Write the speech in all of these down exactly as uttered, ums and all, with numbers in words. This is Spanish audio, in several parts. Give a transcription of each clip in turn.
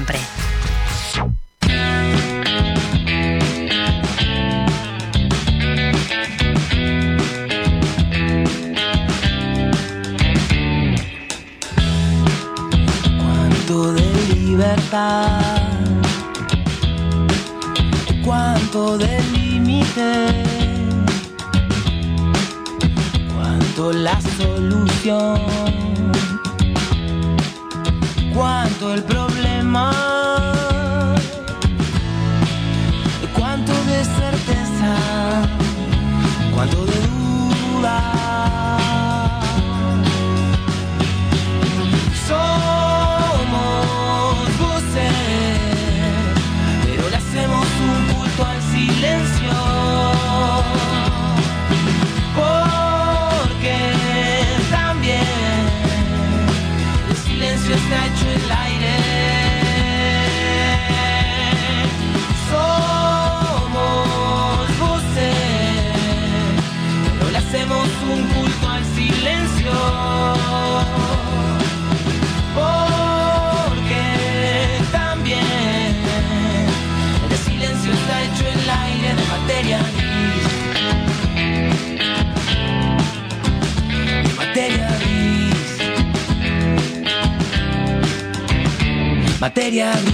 siempre. Cuánto de libertad, cuánto de límite, cuánto la solución, cuánto el problema, cuánto de certeza, cuánto de duda. Somos voces, pero le hacemos un culto al silencio, porque también el silencio está hecho en el aire. Somos voces, pero le hacemos un culto al silencio, porque también el silencio está hecho en el aire de materia gris, de materia gris, materia gris.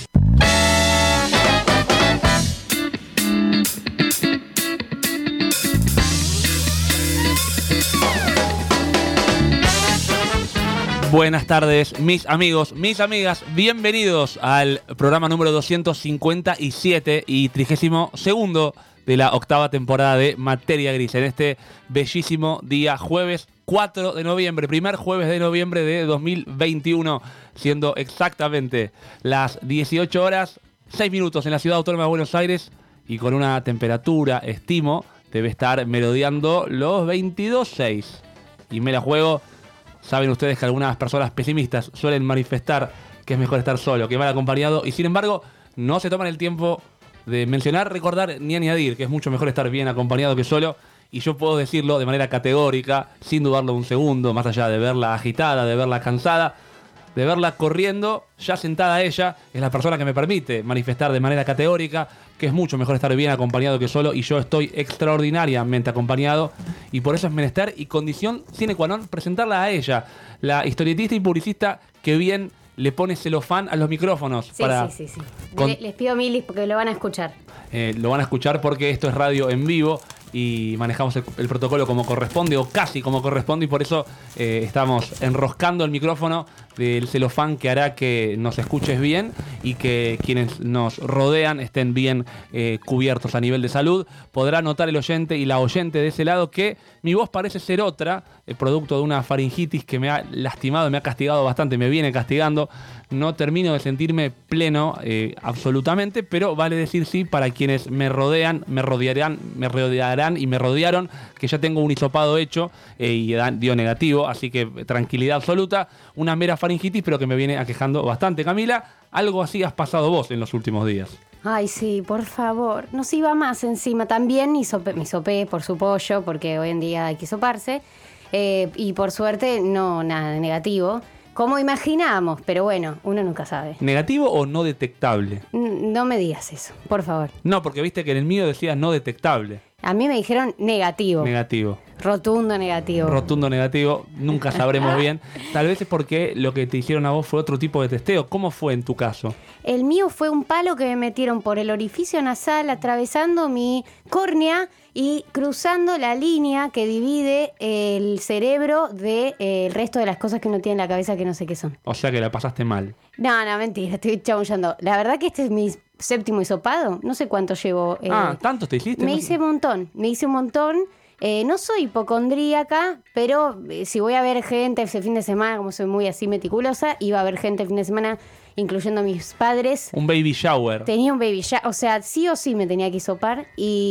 Buenas tardes, mis amigos, mis amigas, bienvenidos al programa número doscientos cincuenta y siete y trigésimo segundo de la octava temporada de Materia Gris, en este bellísimo día jueves cuatro de noviembre, primer jueves de noviembre de dos mil veintiuno, siendo exactamente las dieciocho horas, seis minutos en la ciudad autónoma de Buenos Aires y con una temperatura, estimo, debe estar merodeando los veintidós seis. Y me la juego. Saben ustedes que algunas personas pesimistas suelen manifestar que es mejor estar solo que mal acompañado, y sin embargo no se toman el tiempo de mencionar, recordar ni añadir que es mucho mejor estar bien acompañado que solo. Y yo puedo decirlo de manera categórica, sin dudarlo un segundo, más allá de verla agitada, de verla cansada, de verla corriendo, ya sentada ella, es la persona que me permite manifestar de manera categórica que es mucho mejor estar bien acompañado que solo, y yo estoy extraordinariamente acompañado, y por eso es menester y condición sine qua non presentarla a ella, la historietista y publicista que bien le pone celofán a los micrófonos. Sí, para sí, sí, sí. Con... Les, les pido milis porque lo van a escuchar. Eh, lo van a escuchar porque esto es radio en vivo y manejamos el, el protocolo como corresponde, o casi como corresponde, y por eso eh, estamos enroscando el micrófono del celofán que hará que nos escuches bien y que quienes nos rodean estén bien eh, cubiertos a nivel de salud. Podrá notar el oyente y la oyente de ese lado que mi voz parece ser otra, el producto de una faringitis que me ha lastimado, me ha castigado bastante, me viene castigando. No termino de sentirme pleno eh, absolutamente, pero vale decir sí para quienes me rodean, me rodearán, me rodearán y me rodearon, que ya tengo un hisopado hecho eh, y dio negativo, así que tranquilidad absoluta. Una mera faringitis, pero que me viene aquejando bastante. Camila, algo así has pasado vos en los últimos días. Ay, sí, por favor. No se iba más encima. También hisopé, me hisopé por su pollo, porque hoy en día hay que hisoparse. Eh, y por suerte, no, nada de negativo. Como imaginábamos, pero bueno, uno nunca sabe. ¿Negativo o no detectable? N- no me digas eso, por favor. No, porque viste que en el mío decía no detectable. A mí me dijeron negativo. Negativo. Rotundo negativo. Rotundo negativo, nunca sabremos bien. Tal vez es porque lo que te hicieron a vos fue otro tipo de testeo. ¿Cómo fue en tu caso? El mío fue un palo que me metieron por el orificio nasal, atravesando mi córnea y cruzando la línea que divide el cerebro del eh, resto de las cosas que uno tiene en la cabeza que no sé qué son. O sea que la pasaste mal. No, no, mentira, estoy chamullando. La verdad que este es mi séptimo hisopado. No sé cuánto llevo. Eh, ah, ¿tantos te hiciste? Me no hice sé. un montón, me hice un montón. Eh, no soy hipocondríaca, pero eh, si voy a ver gente ese fin de semana, como soy muy así meticulosa, iba a ver gente el fin de semana, incluyendo a mis padres. Un baby shower. Tenía un baby shower, o sea, sí o sí me tenía que hisopar.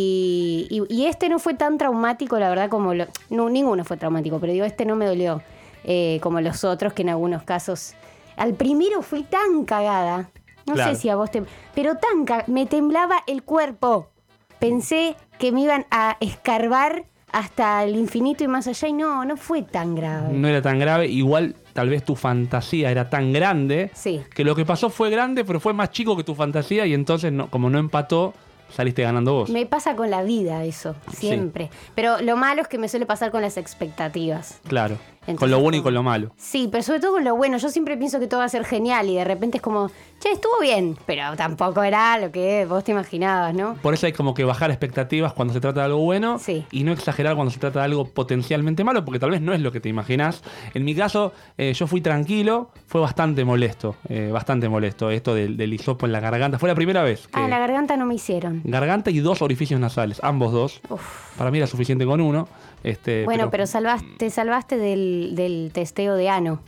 Y, y, y este no fue tan traumático, la verdad, como... Lo, no, ninguno fue traumático, pero digo, este no me dolió eh, como los otros, que en algunos casos... Al primero fui tan cagada, no Claro. sé si a vos te... Pero tan cagada, me temblaba el cuerpo. Pensé que me iban a escarbar hasta el infinito y más allá y no, no fue tan grave. No era tan grave, igual tal vez tu fantasía era tan grande Sí. que lo que pasó fue grande, pero fue más chico que tu fantasía y entonces no, como no empató, saliste ganando vos. Me pasa con la vida eso, siempre. Pero lo malo es que me suele pasar con las expectativas. Claro, Entonces, con lo bueno y como- con lo malo. Sí, pero sobre todo con lo bueno. Yo siempre pienso que todo va a ser genial y de repente es como, che, estuvo bien, pero tampoco era lo que vos te imaginabas, ¿no? Por eso hay como que bajar expectativas cuando se trata de algo bueno Sí. y no exagerar cuando se trata de algo potencialmente malo, porque tal vez no es lo que te imaginás. En mi caso, eh, yo fui tranquilo, fue bastante molesto, eh, bastante molesto esto del, del hisopo en la garganta. Fue la primera vez que Ah, la garganta no me hicieron. garganta y dos orificios nasales, ambos dos. Uf. Para mí era suficiente con uno. Este, Bueno, pero, salvaste, te salvaste del, del testeo de ano.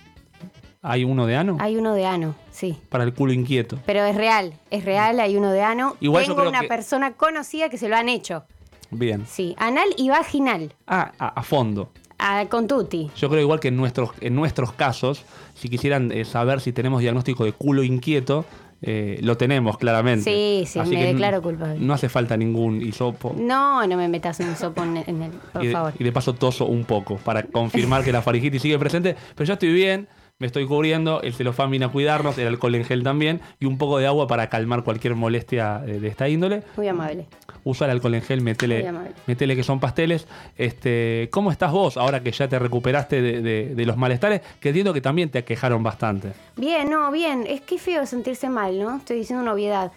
hay uno de ano Hay uno de ano, sí. para el culo inquieto. Pero es real, es real, hay uno de ano. Igual yo Tengo creo una que- persona conocida que se lo han hecho. Bien. Sí, anal y vaginal, Ah, a, a fondo. a, con tutti. Yo creo igual que en nuestros, en nuestros casos, si quisieran eh, saber si tenemos diagnóstico de culo inquieto, eh, lo tenemos claramente. Sí, sí, Así me que n- declaro culpable. No hace falta ningún hisopo. No, no me metas un sopo en, en el, por y, de, favor. y de paso toso un poco para confirmar que la faringitis sigue presente, pero ya estoy bien, me estoy cubriendo, el celofán vino a cuidarnos, el alcohol en gel también y un poco de agua para calmar cualquier molestia eh, de esta índole. Muy amable. Usa el alcohol en gel, Muy metele, amable. metele que son pasteles. Este, ¿cómo estás vos ahora que ya te recuperaste de, de- de los malestares? Que entiendo que también te aquejaron bastante. Bien, no, bien. Es que feo sentirse mal, ¿no? Estoy diciendo una obviedad.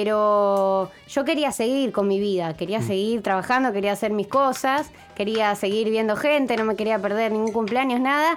Pero yo quería seguir con mi vida, quería seguir trabajando, quería hacer mis cosas, quería seguir viendo gente, no me quería perder ningún cumpleaños, nada.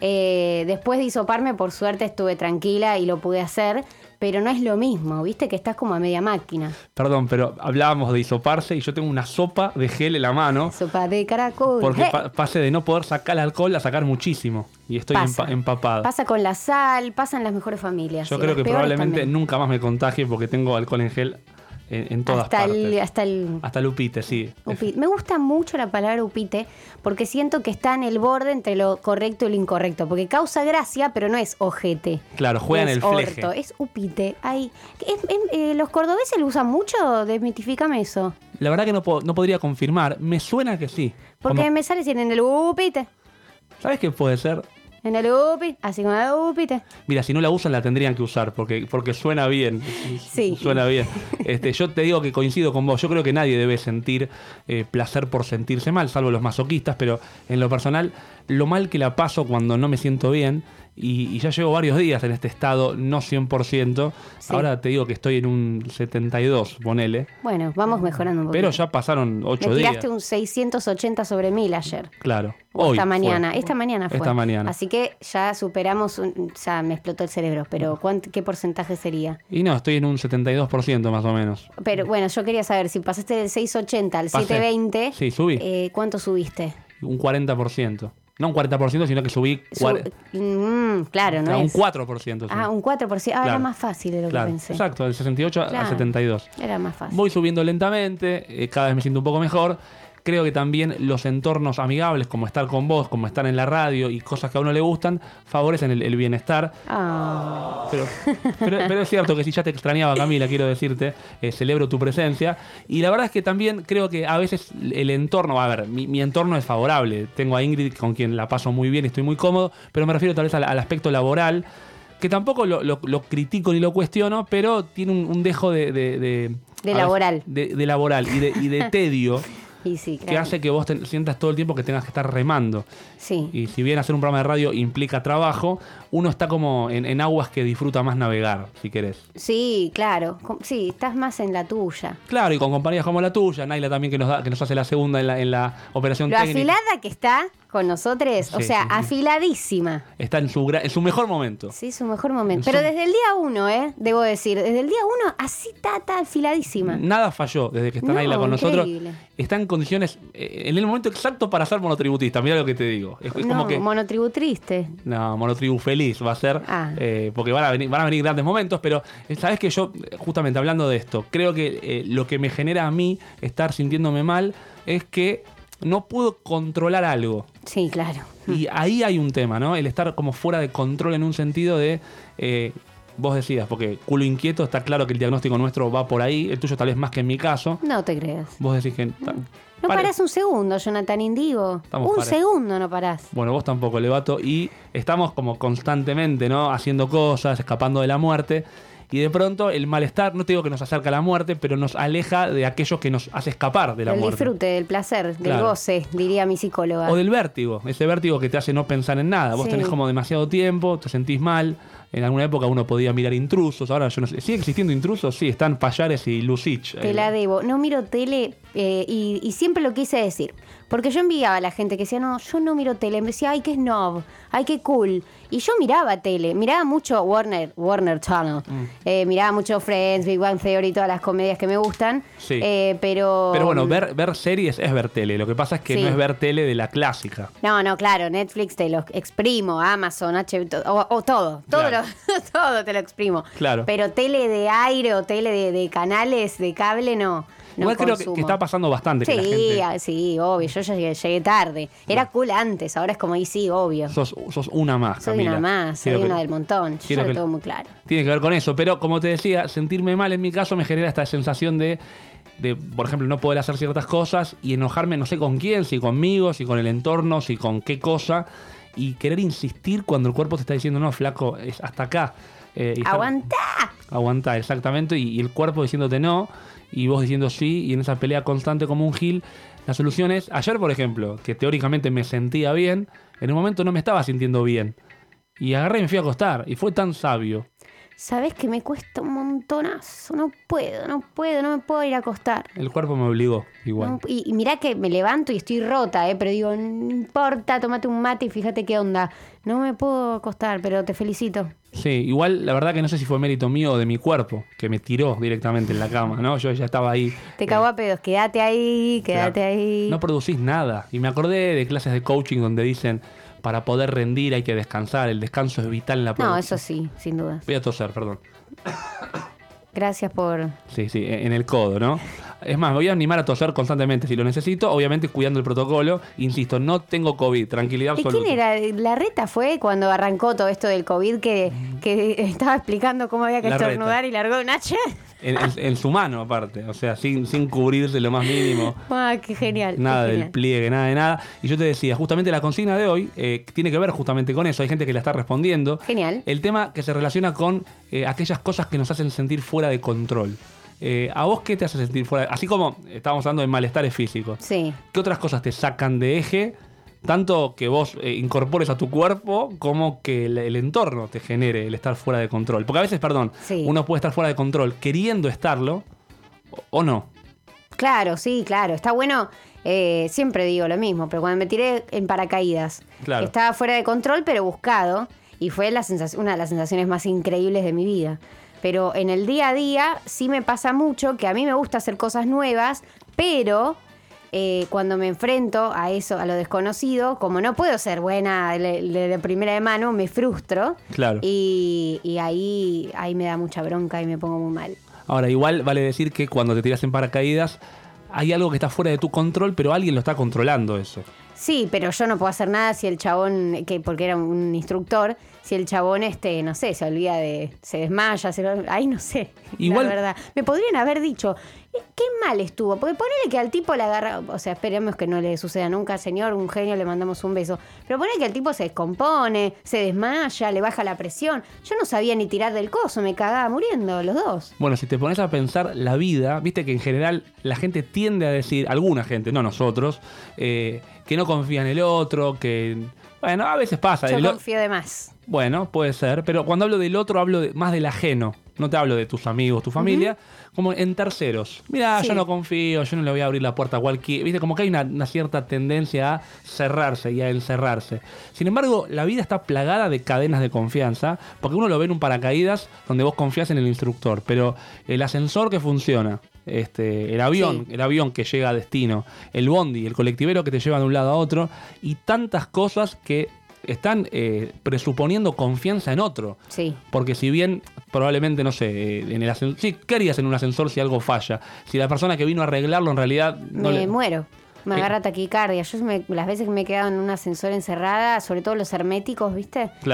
Eh, después de hisoparme, por suerte estuve tranquila y lo pude hacer, pero no es lo mismo, ¿viste? Que estás como a media máquina. Perdón, pero hablábamos de hisoparse y yo tengo una sopa de gel en la mano. Sopa de caracol. Porque ¡Eh! pa- pasé de no poder sacar el alcohol a sacar muchísimo. Y estoy Pasa. empa- empapado. Pasa con la sal, pasa en las mejores familias. Yo y creo las que peores probablemente también. nunca más me contagie porque tengo alcohol en gel en, en todas hasta partes. el, hasta el Hasta el upite, sí. Upi- Me gusta mucho la palabra upite porque siento que está en el borde entre lo correcto y lo incorrecto. Porque causa gracia, pero no es ojete. Claro, juega No en es el fleje. orto, es upite. Ay, es- es- eh, ¿los cordobeses lo usan mucho? Desmitifícame eso. La verdad que no, po- no podría confirmar. Me suena que sí. Porque Como- me sale decir en el upite. ¿Sabes qué puede ser? En el upite. Así como el upite. Mira, si no la usan la tendrían que usar porque, porque suena bien. Sí. Suena bien. Este, yo te digo que coincido con vos. Yo creo que nadie debe sentir eh, placer por sentirse mal, salvo los masoquistas, pero en lo personal, lo mal que la paso cuando no me siento bien, y, y ya llevo varios días en este estado, no cien por ciento. Sí. Ahora te digo que estoy en un setenta y dos, ponele. Bueno, vamos mejorando un poquito. Pero ya pasaron ocho Me días. tiraste un seiscientos ochenta sobre mil ayer. Claro. O Hoy esta fue. mañana, esta mañana fue. Esta mañana. Así que ya superamos, un, ya me explotó el cerebro, pero ¿cuánto, ¿qué porcentaje sería? Y no, estoy en un setenta y dos por ciento más o menos. Pero bueno, yo quería saber, si pasaste del seiscientos ochenta al Pasé. setecientos veinte, Sí, subí. eh, ¿cuánto subiste? Un cuarenta por ciento. No un cuarenta por ciento, sino que subí Su- cuare- Mm, claro, ¿no a un es? cuatro por ciento. subí. Ah, un cuatro por ciento. Ah, Claro. era más fácil de lo Claro, que pensé. exacto, del sesenta y ocho al Claro. setenta y dos. Era más fácil. Voy subiendo lentamente, eh, cada vez me siento un poco mejor. Creo que también los entornos amigables, como estar con vos, como estar en la radio y cosas que a uno le gustan, favorecen el, el bienestar. Ah, Pero, pero, pero es cierto que si ya te extrañaba, Camila, quiero decirte, eh, celebro tu presencia. Y la verdad es que también creo que a veces el entorno, a ver, mi, mi entorno es favorable. Tengo a Ingrid con quien la paso muy bien y estoy muy cómodo, pero me refiero tal vez al, al aspecto laboral, que tampoco lo, lo- lo critico ni lo cuestiono, pero tiene un, un dejo de... De, de- De a ver, laboral. de, de laboral y de, y de tedio. y sí, Que claro. hace que vos te sientas todo el tiempo que tengas que estar remando. Sí. Y si bien hacer un programa de radio implica trabajo, uno está como en, en aguas que disfruta más navegar, si querés. Sí, claro. Com- Sí, estás más en la tuya. Claro, y con compañías como la tuya, Naila también que nos da, que nos hace la segunda en la, en la operación Lo técnica. afilada que está con nosotros, o Sí, sea, sí, sí. afiladísima. Está en su, gra- en su mejor momento. Sí, su mejor momento. En Pero su- desde el día uno, ¿eh? Debo decir, desde el día uno, así está, está afiladísima. Nada falló desde que está No, Naila con nosotros. increíble. Está en condiciones, eh, en el momento exacto para ser monotributista. Mira lo que te digo. Es, es No, como que... monotribu triste. No, monotribu feliz va a ser, Ah. eh, porque van a, venir, van a venir grandes momentos, pero eh, sabes que yo, eh, justamente hablando de esto, creo que eh, lo que me genera a mí estar sintiéndome mal es que no puedo controlar algo. Sí, claro. Y ahí hay un tema, ¿no? El estar como fuera de control en un sentido de... eh, vos decías, porque culo inquieto, está claro que el diagnóstico nuestro va por ahí, el tuyo tal vez más que en mi caso. No te creas. Vos decís que... No Pare- parás un segundo, Jonathan Indigo. Estamos un pare- segundo no parás. Bueno, vos tampoco, Levato, y estamos como constantemente, ¿no? Haciendo cosas, escapando de la muerte, y de pronto el malestar, no te digo que nos acerca a la muerte, pero nos aleja de aquello que nos hace escapar de la El muerte. disfrute, del placer, del Claro. goce, diría mi psicóloga. O del vértigo, ese vértigo que te hace no pensar en nada. Vos Sí. tenés como demasiado tiempo, te sentís mal. En alguna época uno podía mirar Intrusos, ahora yo no sé. ¿Sigue existiendo Intrusos? Sí, están Payares y Lucich. Te la debo. No miro tele eh, y, y siempre lo quise decir. Porque yo envidiaba a la gente que decía, no, yo no miro tele. Me decía, ay, qué snob, ay, qué cool. Y yo miraba tele, miraba mucho Warner, Warner Channel. Mm. Eh, miraba mucho Friends, Big Bang Theory, todas las comedias que me gustan. Sí. Eh, pero... Pero bueno, ver, ver series es ver tele. Lo que pasa es que Sí. no es ver tele de la clásica. No, no, claro, Netflix te lo exprimo, Amazon, H B, to- o, o todo, todo, Claro. lo- todo te lo exprimo. Claro. Pero tele de aire o tele de, de canales de cable no. No Igual creo que, consumo. que está pasando bastante que la Sí, gente... ah, sí, obvio, yo ya llegué, llegué tarde. Era cool antes, ahora es como, y sí, obvio. Sos, sos una más, Soy Camila. una más, soy Quiero que- una del montón, yo quiero ya lo que- tengo muy claro. Tiene que ver con eso, pero como te decía, sentirme mal en mi caso me genera esta sensación de, de, por ejemplo, no poder hacer ciertas cosas y enojarme no sé con quién, si conmigo, si con el entorno, si con qué cosa, y querer insistir cuando el cuerpo te está diciendo, no, flaco, es hasta acá. Eh, y estar- ¡Aguantá! Aguantá, exactamente, y, y el cuerpo diciéndote no, y vos diciendo sí, y en esa pelea constante como un gil, la solución es, ayer por ejemplo, que teóricamente me sentía bien, en un momento no me estaba sintiendo bien, y agarré y me fui a acostar, y fue tan sabio. Sabes que me cuesta un montonazo, no puedo, no puedo, no me puedo ir a acostar. El cuerpo me obligó, igual. No, y, y mirá que me levanto y estoy rota, ¿eh? Pero digo, no importa, tómate un mate y fíjate qué onda. No me puedo acostar, pero te felicito. Sí, igual la verdad que no sé si fue mérito mío o de mi cuerpo, que me tiró directamente en la cama, ¿no? Yo ya estaba ahí. Te cago a pedos, quédate ahí, quédate Claro. ahí. No producís nada. Y me acordé de clases de coaching donde dicen, para poder rendir hay que descansar, el descanso es vital en la No, producción. eso sí, sin duda. Voy a toser, perdón. Gracias por... Sí, sí, en el codo, ¿no? Es más, me voy a animar a toser constantemente si lo necesito, obviamente cuidando el protocolo. Insisto, no tengo COVID, tranquilidad ¿Y absoluta. quién era? La Reta fue cuando arrancó todo esto del COVID que, que estaba explicando cómo había que La Reta. estornudar y largó un H. En, en- en su mano, aparte. O sea, sin, sin cubrirse lo más mínimo. Ah, qué genial. Nada qué del genial. pliegue, nada de nada. Y yo te decía, justamente la consigna de hoy eh, tiene que ver justamente con eso. Hay gente que la está respondiendo. Genial. El tema que se relaciona con eh, aquellas cosas que nos hacen sentir fuera de control. Eh, ¿A vos qué te hace sentir fuera? Así como estábamos hablando de malestares físicos. Sí. ¿Qué otras cosas te sacan de eje? Tanto que vos eh, incorpores a tu cuerpo como que el, el entorno te genere el estar fuera de control. Porque a veces, perdón, Sí. uno puede estar fuera de control queriendo estarlo o, o no. Claro, sí, claro. Está bueno, eh, siempre digo lo mismo, pero cuando me tiré en paracaídas, Claro. que estaba fuera de control, pero buscado, y fue la sensación, una de las sensaciones más increíbles de mi vida. Pero en el día a día sí me pasa mucho que a mí me gusta hacer cosas nuevas, pero eh, cuando me enfrento a eso, a lo desconocido, como no puedo ser buena de, de- de primera de mano, me frustro. Claro. Y, y ahí, ahí me da mucha bronca y me pongo muy mal. Ahora, igual vale decir que cuando te tiras en paracaídas hay algo que está fuera de tu control, pero alguien lo está controlando eso. Sí, pero yo no puedo hacer nada si el chabón, que porque era un instructor, si el chabón, este, no sé, se olvida de, se desmaya, se, ahí no sé, Igual- la verdad. Me podrían haber dicho, eh, qué mal estuvo, porque ponele que al tipo le agarra, o sea, esperemos que no le suceda nunca, señor, un genio, le mandamos un beso, pero ponele que el tipo se descompone, se desmaya, le baja la presión, yo no sabía ni tirar del coso, me cagaba muriendo los dos. Bueno, si te pones a pensar la vida, viste que en general la gente tiende a decir, alguna gente, no nosotros, eh, que no confía en el otro, que... Bueno, a veces pasa. Yo el o- confío de más. Bueno, puede ser, pero cuando hablo del otro hablo de- más del ajeno. No te hablo de tus amigos, tu familia, como en terceros. Mira, Sí. yo no confío, yo no le voy a abrir la puerta a cualquier... Viste, como que hay una, una cierta tendencia a cerrarse y a encerrarse. Sin embargo, la vida está plagada de cadenas de confianza, porque uno lo ve en un paracaídas donde vos confías en el instructor, pero el ascensor que funciona, este, el avión, Sí. el avión que llega a destino, el bondi, el colectivero que te lleva de un lado a otro, y tantas cosas que están eh, presuponiendo confianza en otro. Sí. Porque si bien probablemente, no sé, eh, en el ascensor... Sí, ¿qué harías en un ascensor si algo falla? Si la persona que vino a arreglarlo en realidad... No me le- muero. Me Eh. agarra taquicardia. Yo me- las veces que me he quedado en un ascensor encerrada, sobre todo los herméticos, ¿viste? Claro.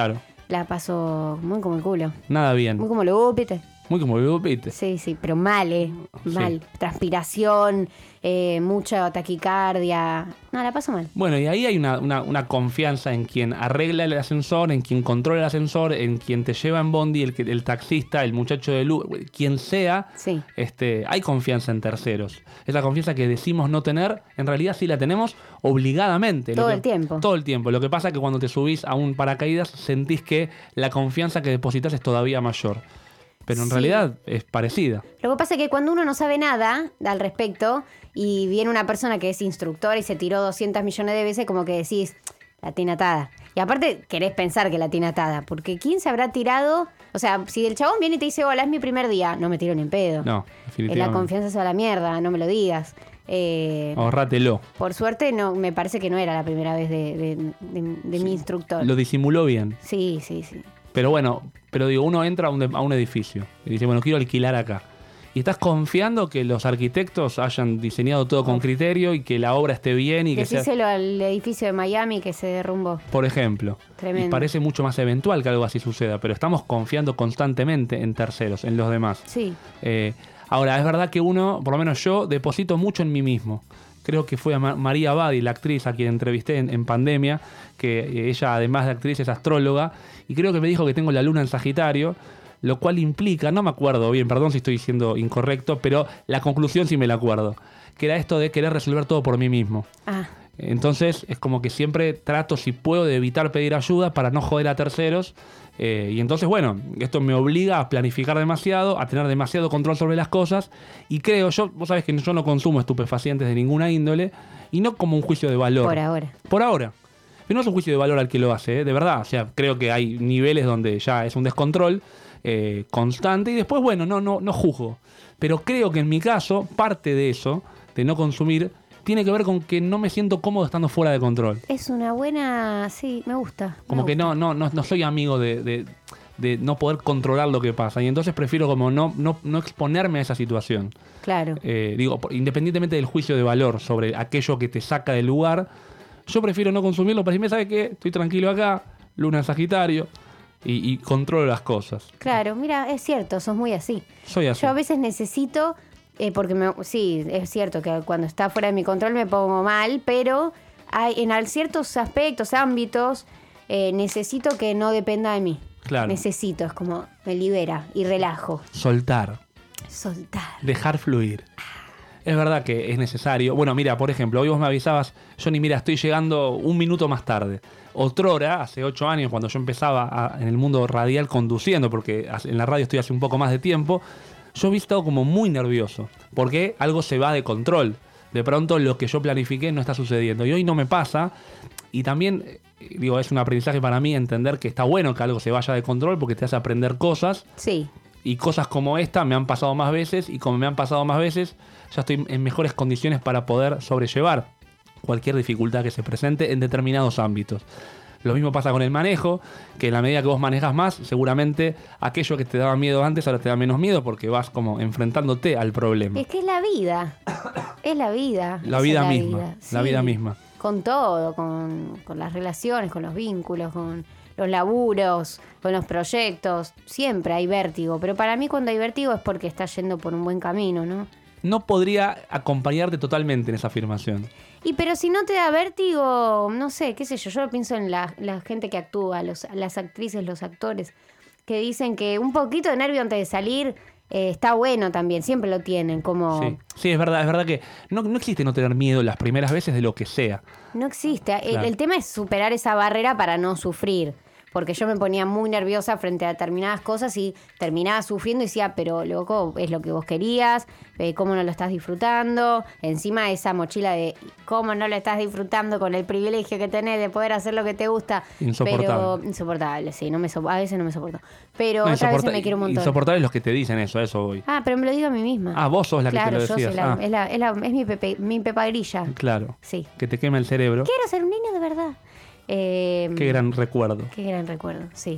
La paso muy como el culo. Nada bien. Muy como lo ¿viste? Muy como el ¿viste? Sí, sí, pero mal, ¿eh? Mal. Sí. Transpiración, eh, mucha taquicardia. No, la paso mal. Bueno, y ahí hay una, una, una confianza en quien arregla el ascensor, en quien controla el ascensor, en quien te lleva en bondi, el, el taxista, el muchacho de luz, quien sea. Sí. Este, hay confianza en terceros. Esa confianza que decimos no tener, en realidad sí la tenemos obligadamente. Todo que, el tiempo. Todo el tiempo. Lo que pasa es que cuando te subís a un paracaídas sentís que la confianza que depositas es todavía mayor. Pero en sí. realidad es parecida. Lo que pasa es que cuando uno no sabe nada al respecto y viene una persona que es instructor y se tiró doscientos millones de veces, como que decís, la tiene atada. Y aparte querés pensar que la tiene atada, porque ¿quién se habrá tirado? O sea, si el chabón viene y te dice, hola, es mi primer día, no me tiro ni en pedo. No, definitivamente. La confianza se va a la mierda, no me lo digas. Eh, Ahorrátelo. Por suerte, no, me parece que no era la primera vez de, de, de, de sí. mi instructor. Lo disimuló bien. Sí, sí, sí. Pero bueno, pero digo, uno entra a un, a un edificio y dice, bueno, quiero alquilar acá. Y estás confiando que los arquitectos hayan diseñado todo con criterio y que la obra esté bien y que sea... Decíselo al edificio de Miami que se derrumbó. Por ejemplo. Tremendo. Y parece mucho más eventual que algo así suceda, pero estamos confiando constantemente en terceros, en los demás. Sí. Eh, ahora, es verdad que uno, por lo menos yo, deposito mucho en mí mismo. Creo que fue a María Badi, la actriz a quien entrevisté en, en pandemia, que ella además de actriz es astróloga, y creo que me dijo que tengo la luna en Sagitario, lo cual implica, no me acuerdo bien, perdón si estoy diciendo incorrecto, pero la conclusión sí me la acuerdo, que era esto de querer resolver todo por mí mismo. Ah. Entonces es como que siempre trato, si puedo, de evitar pedir ayuda para no joder a terceros. Eh, y entonces, bueno, esto me obliga a planificar demasiado, a tener demasiado control sobre las cosas. Y creo, yo, vos sabés que yo no consumo estupefacientes de ninguna índole, y no como un juicio de valor. Por ahora. Por ahora. Pero no es un juicio de valor al que lo hace, ¿eh? De verdad. O sea, creo que hay niveles donde ya es un descontrol eh, constante. Y después, bueno, no, no, no juzgo. Pero creo que en mi caso, parte de eso, de no consumir, tiene que ver con que no me siento cómodo estando fuera de control. Es una buena... Sí, me gusta. Me como gusta. que no, no, no, no soy amigo de, de, de no poder controlar lo que pasa. Y entonces prefiero como no, no, no exponerme a esa situación. Claro. Eh, digo, independientemente del juicio de valor sobre aquello que te saca del lugar, yo prefiero no consumirlo. Pero si me sabe que estoy tranquilo acá, luna en Sagitario, y, y controlo las cosas. Claro, mira, es cierto, sos muy así. Soy así. Yo a veces necesito... Eh, porque me, sí, es cierto que cuando está fuera de mi control me pongo mal, pero hay, en ciertos aspectos, ámbitos, eh, necesito que no dependa de mí. Claro. Necesito, es como me libera y relajo. Soltar. Soltar. Dejar fluir. Es verdad que es necesario. Bueno, mira, por ejemplo, hoy vos me avisabas, Johnny, mira, estoy llegando un minuto más tarde. Otrora, hace ocho años, cuando yo empezaba a, en el mundo radial conduciendo, porque en la radio estoy hace un poco más de tiempo, yo he estado como muy nervioso, porque algo se va de control. De pronto lo que yo planifiqué no está sucediendo. Y hoy no me pasa. Y también, digo, es un aprendizaje para mí entender que está bueno que algo se vaya de control porque te hace aprender cosas. Sí. Y cosas como esta me han pasado más veces. Y como me han pasado más veces, ya estoy en mejores condiciones para poder sobrellevar cualquier dificultad que se presente en determinados ámbitos. Lo mismo pasa con el manejo, que en la medida que vos manejas más, seguramente aquello que te daba miedo antes ahora te da menos miedo porque vas como enfrentándote al problema. Es que es la vida, es la vida. La vida misma, la Sí. vida misma. Con todo, con, con las relaciones, con los vínculos, con los laburos, con los proyectos. Siempre hay vértigo, pero para mí cuando hay vértigo es porque estás yendo por un buen camino, ¿no? No podría acompañarte totalmente en esa afirmación. Y pero si no te da vértigo, no sé, qué sé yo, yo pienso en la, la gente que actúa, los, las actrices, los actores, que dicen que un poquito de nervio antes de salir eh, está bueno también, siempre lo tienen, como... Sí, sí, es verdad, es verdad que no, no existe no tener miedo las primeras veces de lo que sea. No existe, el, Claro. el tema es superar esa barrera para no sufrir. Porque yo me ponía muy nerviosa frente a determinadas cosas y terminaba sufriendo y decía, pero loco, es lo que vos querías, eh, cómo no lo estás disfrutando. Encima esa mochila de cómo no lo estás disfrutando con el privilegio que tenés de poder hacer lo que te gusta. Insoportable. Pero, insoportable, sí, no me so- a veces no me soporto. Pero No, otras veces insoporta- me quiero un montón. Insoportables los que te dicen eso, a eso voy. Ah, pero me lo digo a mí misma. Ah, vos sos la que claro, te lo yo decías. soy la- Ah. es, la- es, la- es mi, pepe, mi pepa grilla. Claro. Sí. Que te quema el cerebro. Quiero ser un niño de verdad. Eh, Qué gran recuerdo. Qué gran recuerdo, sí.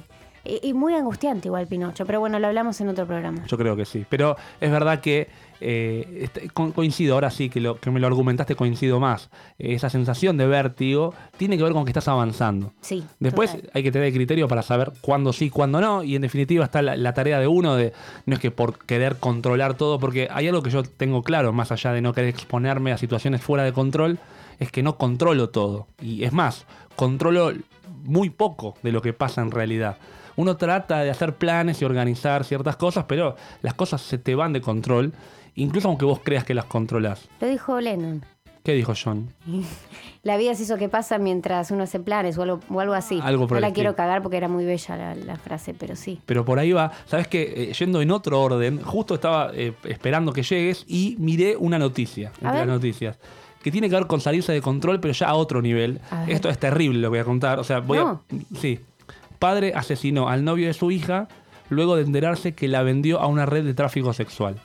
Y, y muy angustiante igual Pinocho, pero bueno, lo hablamos en otro programa. Yo creo que sí. Pero es verdad que eh, este, co- coincido, ahora sí que, lo, que me lo argumentaste, coincido más. Eh, esa sensación de vértigo tiene que ver con que estás avanzando. Sí. Después total. hay que tener el criterio para saber cuándo sí, cuándo no. Y en definitiva está la, la tarea de uno de, no es que por querer controlar todo, porque hay algo que yo tengo claro, más allá de no querer exponerme a situaciones fuera de control, es que no controlo todo. Y es más, controlo muy poco de lo que pasa en realidad. Uno trata de hacer planes y organizar ciertas cosas, pero las cosas se te van de control, incluso aunque vos creas que las controlás. Lo dijo Lennon. ¿Qué dijo John? La vida es eso que pasa mientras uno hace planes o algo, o algo así. Algo por no el la estilo. quiero cagar porque era muy bella la, la frase, pero sí. Pero por ahí va. ¿Sabes qué? Eh, yendo en otro orden, justo estaba eh, esperando que llegues y miré una noticia, A entre ver. las noticias, que tiene que ver con salirse de control, pero ya a otro nivel. A ver. Esto es terrible lo que voy a contar. O sea, voy No. a... Sí. Padre asesinó al novio de su hija luego de enterarse que la vendió a una red de tráfico sexual.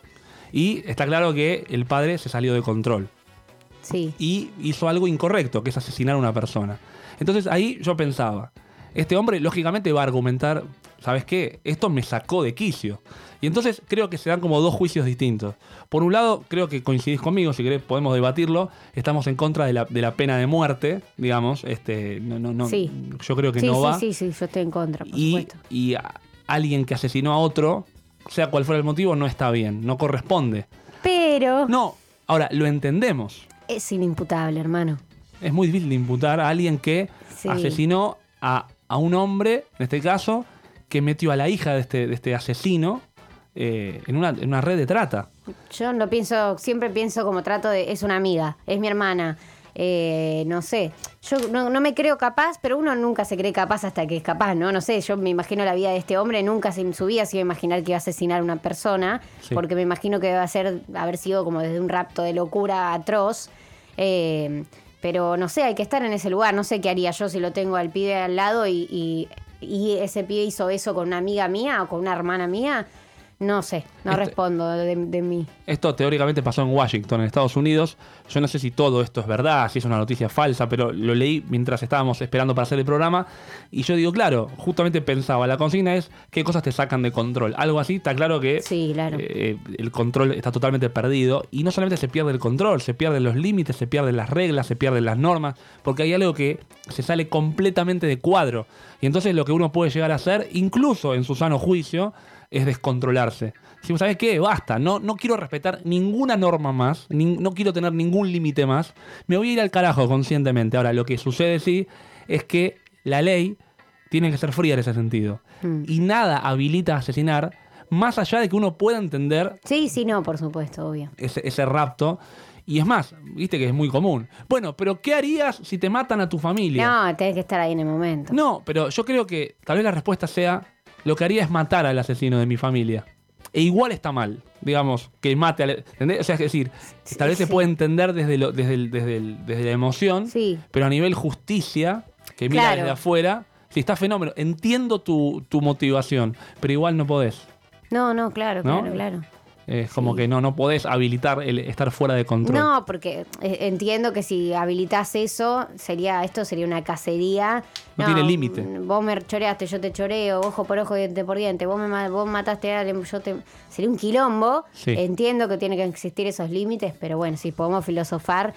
Y está claro que el padre se salió de control Sí. y hizo algo incorrecto, que es asesinar a una persona. Entonces ahí yo pensaba, este hombre lógicamente va a argumentar, ¿sabes qué? Esto me sacó de quicio. Y entonces creo que se dan como dos juicios distintos. Por un lado, creo que coincidís conmigo, si querés podemos debatirlo, estamos en contra de la, de la pena de muerte, digamos, este, no, no, no, Sí. yo creo que sí, no sí, va. sí, sí, yo estoy en contra, por y supuesto. y a- alguien que asesinó a otro, sea cual fuera el motivo, no está bien, no corresponde. Pero No, ahora, lo entendemos. es inimputable, hermano. Es muy difícil de imputar a alguien que Sí. asesinó a, a un hombre, en este caso, que metió a la hija de este, de este asesino eh, en, una, en una red de trata. Yo no pienso, siempre pienso como trato de, es una amiga, es mi hermana, eh, no sé. Yo no, no me creo capaz, pero uno nunca se cree capaz hasta que es capaz, ¿no? No sé, yo me imagino la vida de este hombre, nunca se- en su vida se iba a imaginar que iba a asesinar a una persona, Sí. porque me imagino que va a ser, haber sido como desde un rapto de locura atroz. Eh, pero no sé, hay que estar en ese lugar, no sé qué haría yo si lo tengo al pibe al lado y, y, y ese pibe hizo eso con una amiga mía o con una hermana mía. No sé, no Este- respondo de, de mí. Esto teóricamente pasó en Washington, en Estados Unidos. Yo no sé si todo esto es verdad, si es una noticia falsa, pero lo leí mientras estábamos esperando para hacer el programa. Y yo digo, claro, justamente pensaba, la consigna es qué cosas te sacan de control. Algo así, está claro que Sí, claro. eh, el control está totalmente perdido. Y no solamente se pierde el control, se pierden los límites, se pierden las reglas, se pierden las normas, porque hay algo que se sale completamente de cuadro. Y entonces lo que uno puede llegar a hacer, incluso en su sano juicio, es descontrolarse. Si ¿sabes qué? Basta, no, no quiero respetar ninguna norma más, ni- no quiero tener ningún límite más, me voy a ir al carajo conscientemente. Ahora, lo que sucede sí es que la ley tiene que ser fría en ese sentido. Mm. Y nada habilita a asesinar, más allá de que uno pueda entender Sí, sí, no, por supuesto, obvio. ese, ese rapto. Y es más, viste que es muy común. Bueno, pero ¿qué harías si te matan a tu familia? No, tenés que estar ahí en el momento. No, pero yo creo que tal vez la respuesta sea, lo que haría es matar al asesino de mi familia. E igual está mal, digamos, que mate al... ¿entendés? O sea, es decir, Sí, tal vez se sí. puede entender desde, lo, desde, el- desde, el- desde la emoción, Sí. pero a nivel justicia, que mira Claro. desde afuera, sí está fenómeno. Entiendo tu, tu motivación, pero igual no podés. No, no, claro, ¿No? claro, claro. Es como Sí. que no, no podés habilitar el estar fuera de control. No, porque eh, entiendo que si habilitás eso, sería esto sería una cacería. No tiene límite. mm, Vos me choreaste, yo te choreo, ojo por ojo, diente por diente. Vos me ma- vos mataste a alguien, yo te... Sería un quilombo. Sí. Entiendo que tiene que existir esos límites, pero bueno, si podemos filosofar...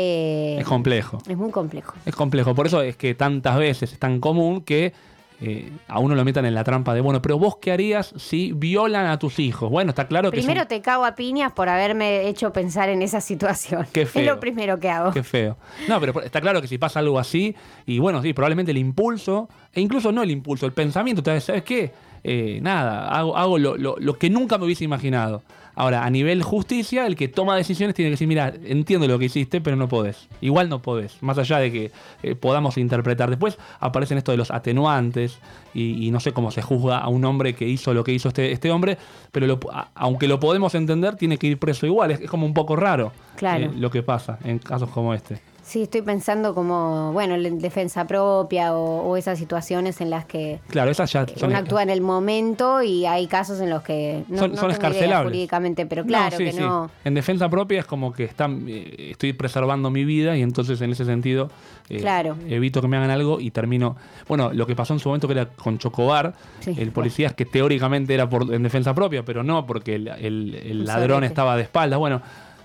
eh, Es complejo. es muy complejo. Es complejo, por eso es que tantas veces es tan común que eh, a uno lo metan en la trampa de, bueno, pero vos qué harías si violan a tus hijos. Bueno, está claro que Primero es un- te cago a piñas por haberme hecho pensar en esa situación. Qué feo. Es lo primero que hago. Qué feo. No, pero está claro que si pasa algo así, y bueno, sí, probablemente el impulso, e incluso no el impulso, el pensamiento, tal vez, ¿sabes qué? Eh, nada, hago, hago lo, lo- lo que nunca me hubiese imaginado. Ahora, a nivel justicia, el que toma decisiones tiene que decir, mira, entiendo lo que hiciste, pero no podés. Igual no podés, más allá de que eh, podamos interpretar. Después aparecen esto de los atenuantes, y, y no sé cómo se juzga a un hombre que hizo lo que hizo este, este hombre, pero lo- a- aunque lo podemos entender, tiene que ir preso igual. Es, es como un poco raro Claro. eh, lo que pasa en casos como este. Sí, estoy pensando como, bueno, en defensa propia o, o esas situaciones en las que Claro, esas ya son, uno actúa en el momento y hay casos en los que no son, no son tengo idea escarcelables. Jurídicamente, pero claro No, sí, que sí. no. En defensa propia es como que están, eh, estoy preservando mi vida y entonces en ese sentido eh, Claro. evito que me hagan algo y termino... Bueno, lo que pasó en su momento que era con Chocobar, Sí. el policía es que teóricamente era por, en defensa propia, pero no, porque el, el- el Un ladrón sorete. estaba de espaldas. Bueno...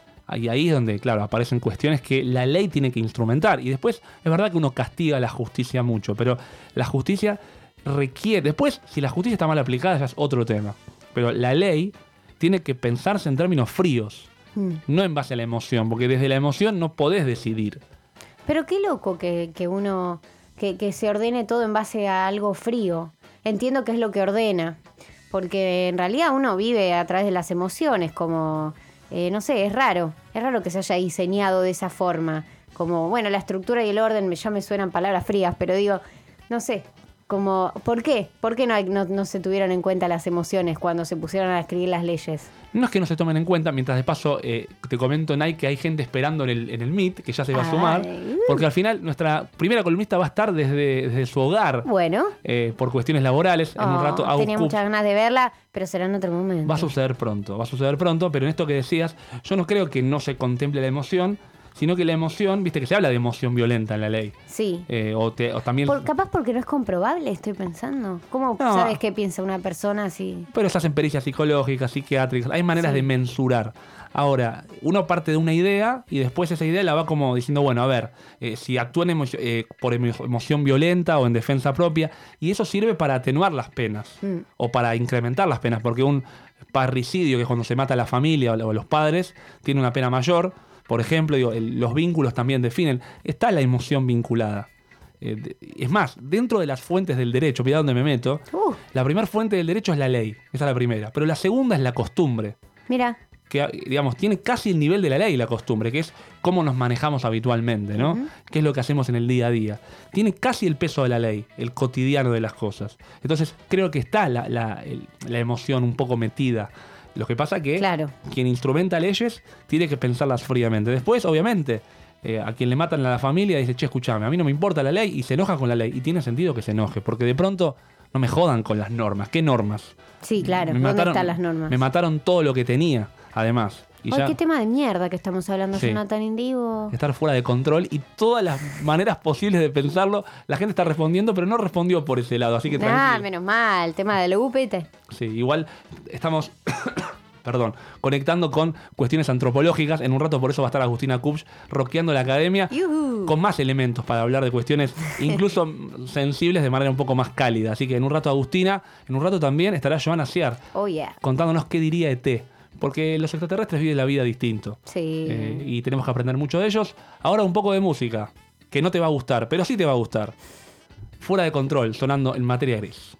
Y ahí es donde, claro, aparecen cuestiones que la ley tiene que instrumentar. Y después, es verdad que uno castiga a la justicia mucho, pero la justicia requiere... Después, si la justicia está mal aplicada, ya es otro tema. Pero la ley tiene que pensarse en términos fríos, Mm. no en base a la emoción, porque desde la emoción no podés decidir. Pero qué loco que, que uno, que, que se ordene todo en base a algo frío. Entiendo que es lo que ordena, porque en realidad uno vive a través de las emociones, como, eh, no sé, es raro, es raro que se haya diseñado de esa forma, como, bueno, la estructura y el orden me- ya me suenan palabras frías, pero digo, no sé, como, ¿por qué? ¿Por qué no, hay- no, no se tuvieron en cuenta las emociones cuando se pusieron a escribir las leyes? No es que no se tomen en cuenta, mientras de paso eh, te comento, Nike, que hay gente esperando en el, en el Meet, que ya se va a sumar, Ay. porque al final nuestra primera columnista va a estar desde, desde su hogar, Bueno, eh, por cuestiones laborales. En un oh, rato, Agus tenía Kup muchas ganas de verla, pero será en otro momento. va a suceder pronto, va a suceder pronto, pero en esto que decías, yo no creo que no se contemple la emoción, sino que la emoción, viste que se habla de emoción violenta en la ley. Sí. Eh, o, te- o también... Por- capaz porque no es comprobable, estoy pensando. ¿Cómo No. sabes qué piensa una persona así? Pero se hacen pericias psicológicas, psiquiátricas, hay maneras Sí. de mensurar. Ahora, uno parte de una idea y después esa idea la va como diciendo, bueno, a ver, eh, si actúan emo- eh, por emo- emoción violenta o en defensa propia, y eso sirve para atenuar las penas Mm. o para incrementar las penas, porque un parricidio, que es cuando se mata a la familia o a los padres, tiene una pena mayor. Por ejemplo, digo, el- los vínculos también definen, está la emoción vinculada. Eh, de- es más, dentro de las fuentes del derecho, mirá dónde me meto, Uh, la primera fuente del derecho es la ley, esa es la primera, pero la segunda es la costumbre, mira, que digamos tiene casi el nivel de la ley la costumbre, que es cómo nos manejamos habitualmente, ¿no? Ujú. ¿Qué es lo que hacemos en el día a día? Tiene casi el peso de la ley, el cotidiano de las cosas. Entonces creo que está la, la- el- la emoción un poco metida. Lo que pasa que Claro. quien instrumenta leyes tiene que pensarlas fríamente. Después, obviamente, eh, a quien le matan a la familia dice, che, escuchame, a mí no me importa la ley, y se enoja con la ley. Y tiene sentido que se enoje, porque de pronto no me jodan con las normas. ¿Qué normas? sí, claro. Me ¿Dónde mataron- están las normas? Me mataron todo lo que tenía, además. Y Ay, ya qué tema de mierda que estamos hablando, Sí. Jonathan Indigo. estar fuera de control y todas las maneras posibles de pensarlo, la gente está respondiendo, pero no respondió por ese lado, así que Ah, tranquilo. menos mal, tema del U P T. Sí, igual estamos, perdón, conectando con cuestiones antropológicas. En un rato por eso va a estar Agustina Kupch rockeando la academia Yujú. con más elementos para hablar de cuestiones incluso sensibles de manera un poco más cálida. Así que en un rato Agustina, en un rato también estará Joana Ciar Oh, yeah. contándonos qué diría E T. Porque los extraterrestres viven la vida distinto. Sí. Eh, y tenemos que aprender mucho de ellos. Ahora un poco de música, que no te va a gustar, pero sí te va a gustar. Fuera de control, sonando en materia gris.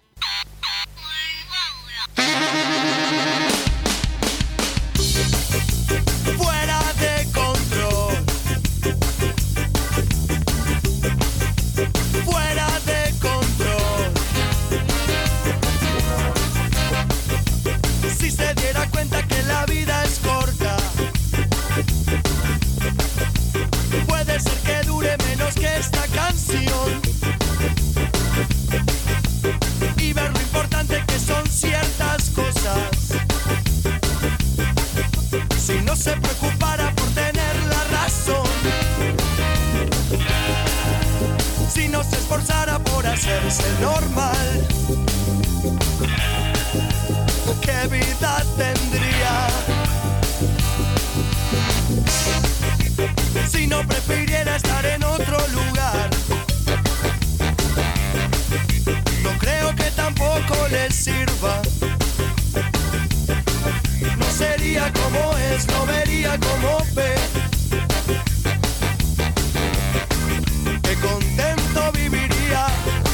Fuera de control. Fuera de control. Si se diera cuenta que la vida es corta, puede ser que dure menos que esta canción. Y ver lo importante que son ciertas cosas. Si no se preocupara por tener la razón, si no se esforzara por hacerse normal, ¿qué vida tendría? Si no prefiriera estar en otro lugar, no creo que tampoco les sirva. No sería como es, no vería como ve. Qué contento viviría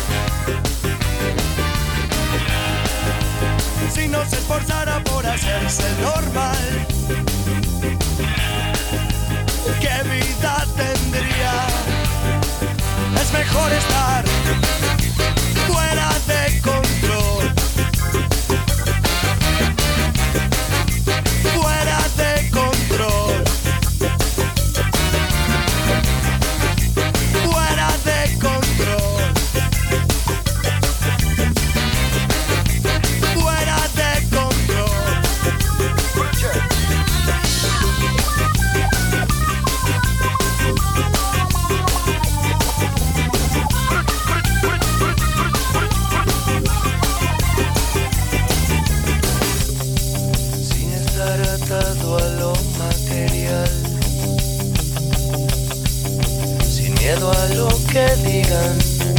si no se esforzara por hacerse normal. ¿Qué vida tendría? Es mejor estar fuera de control. Fuera de control. atado a lo material, sin miedo a lo que digan.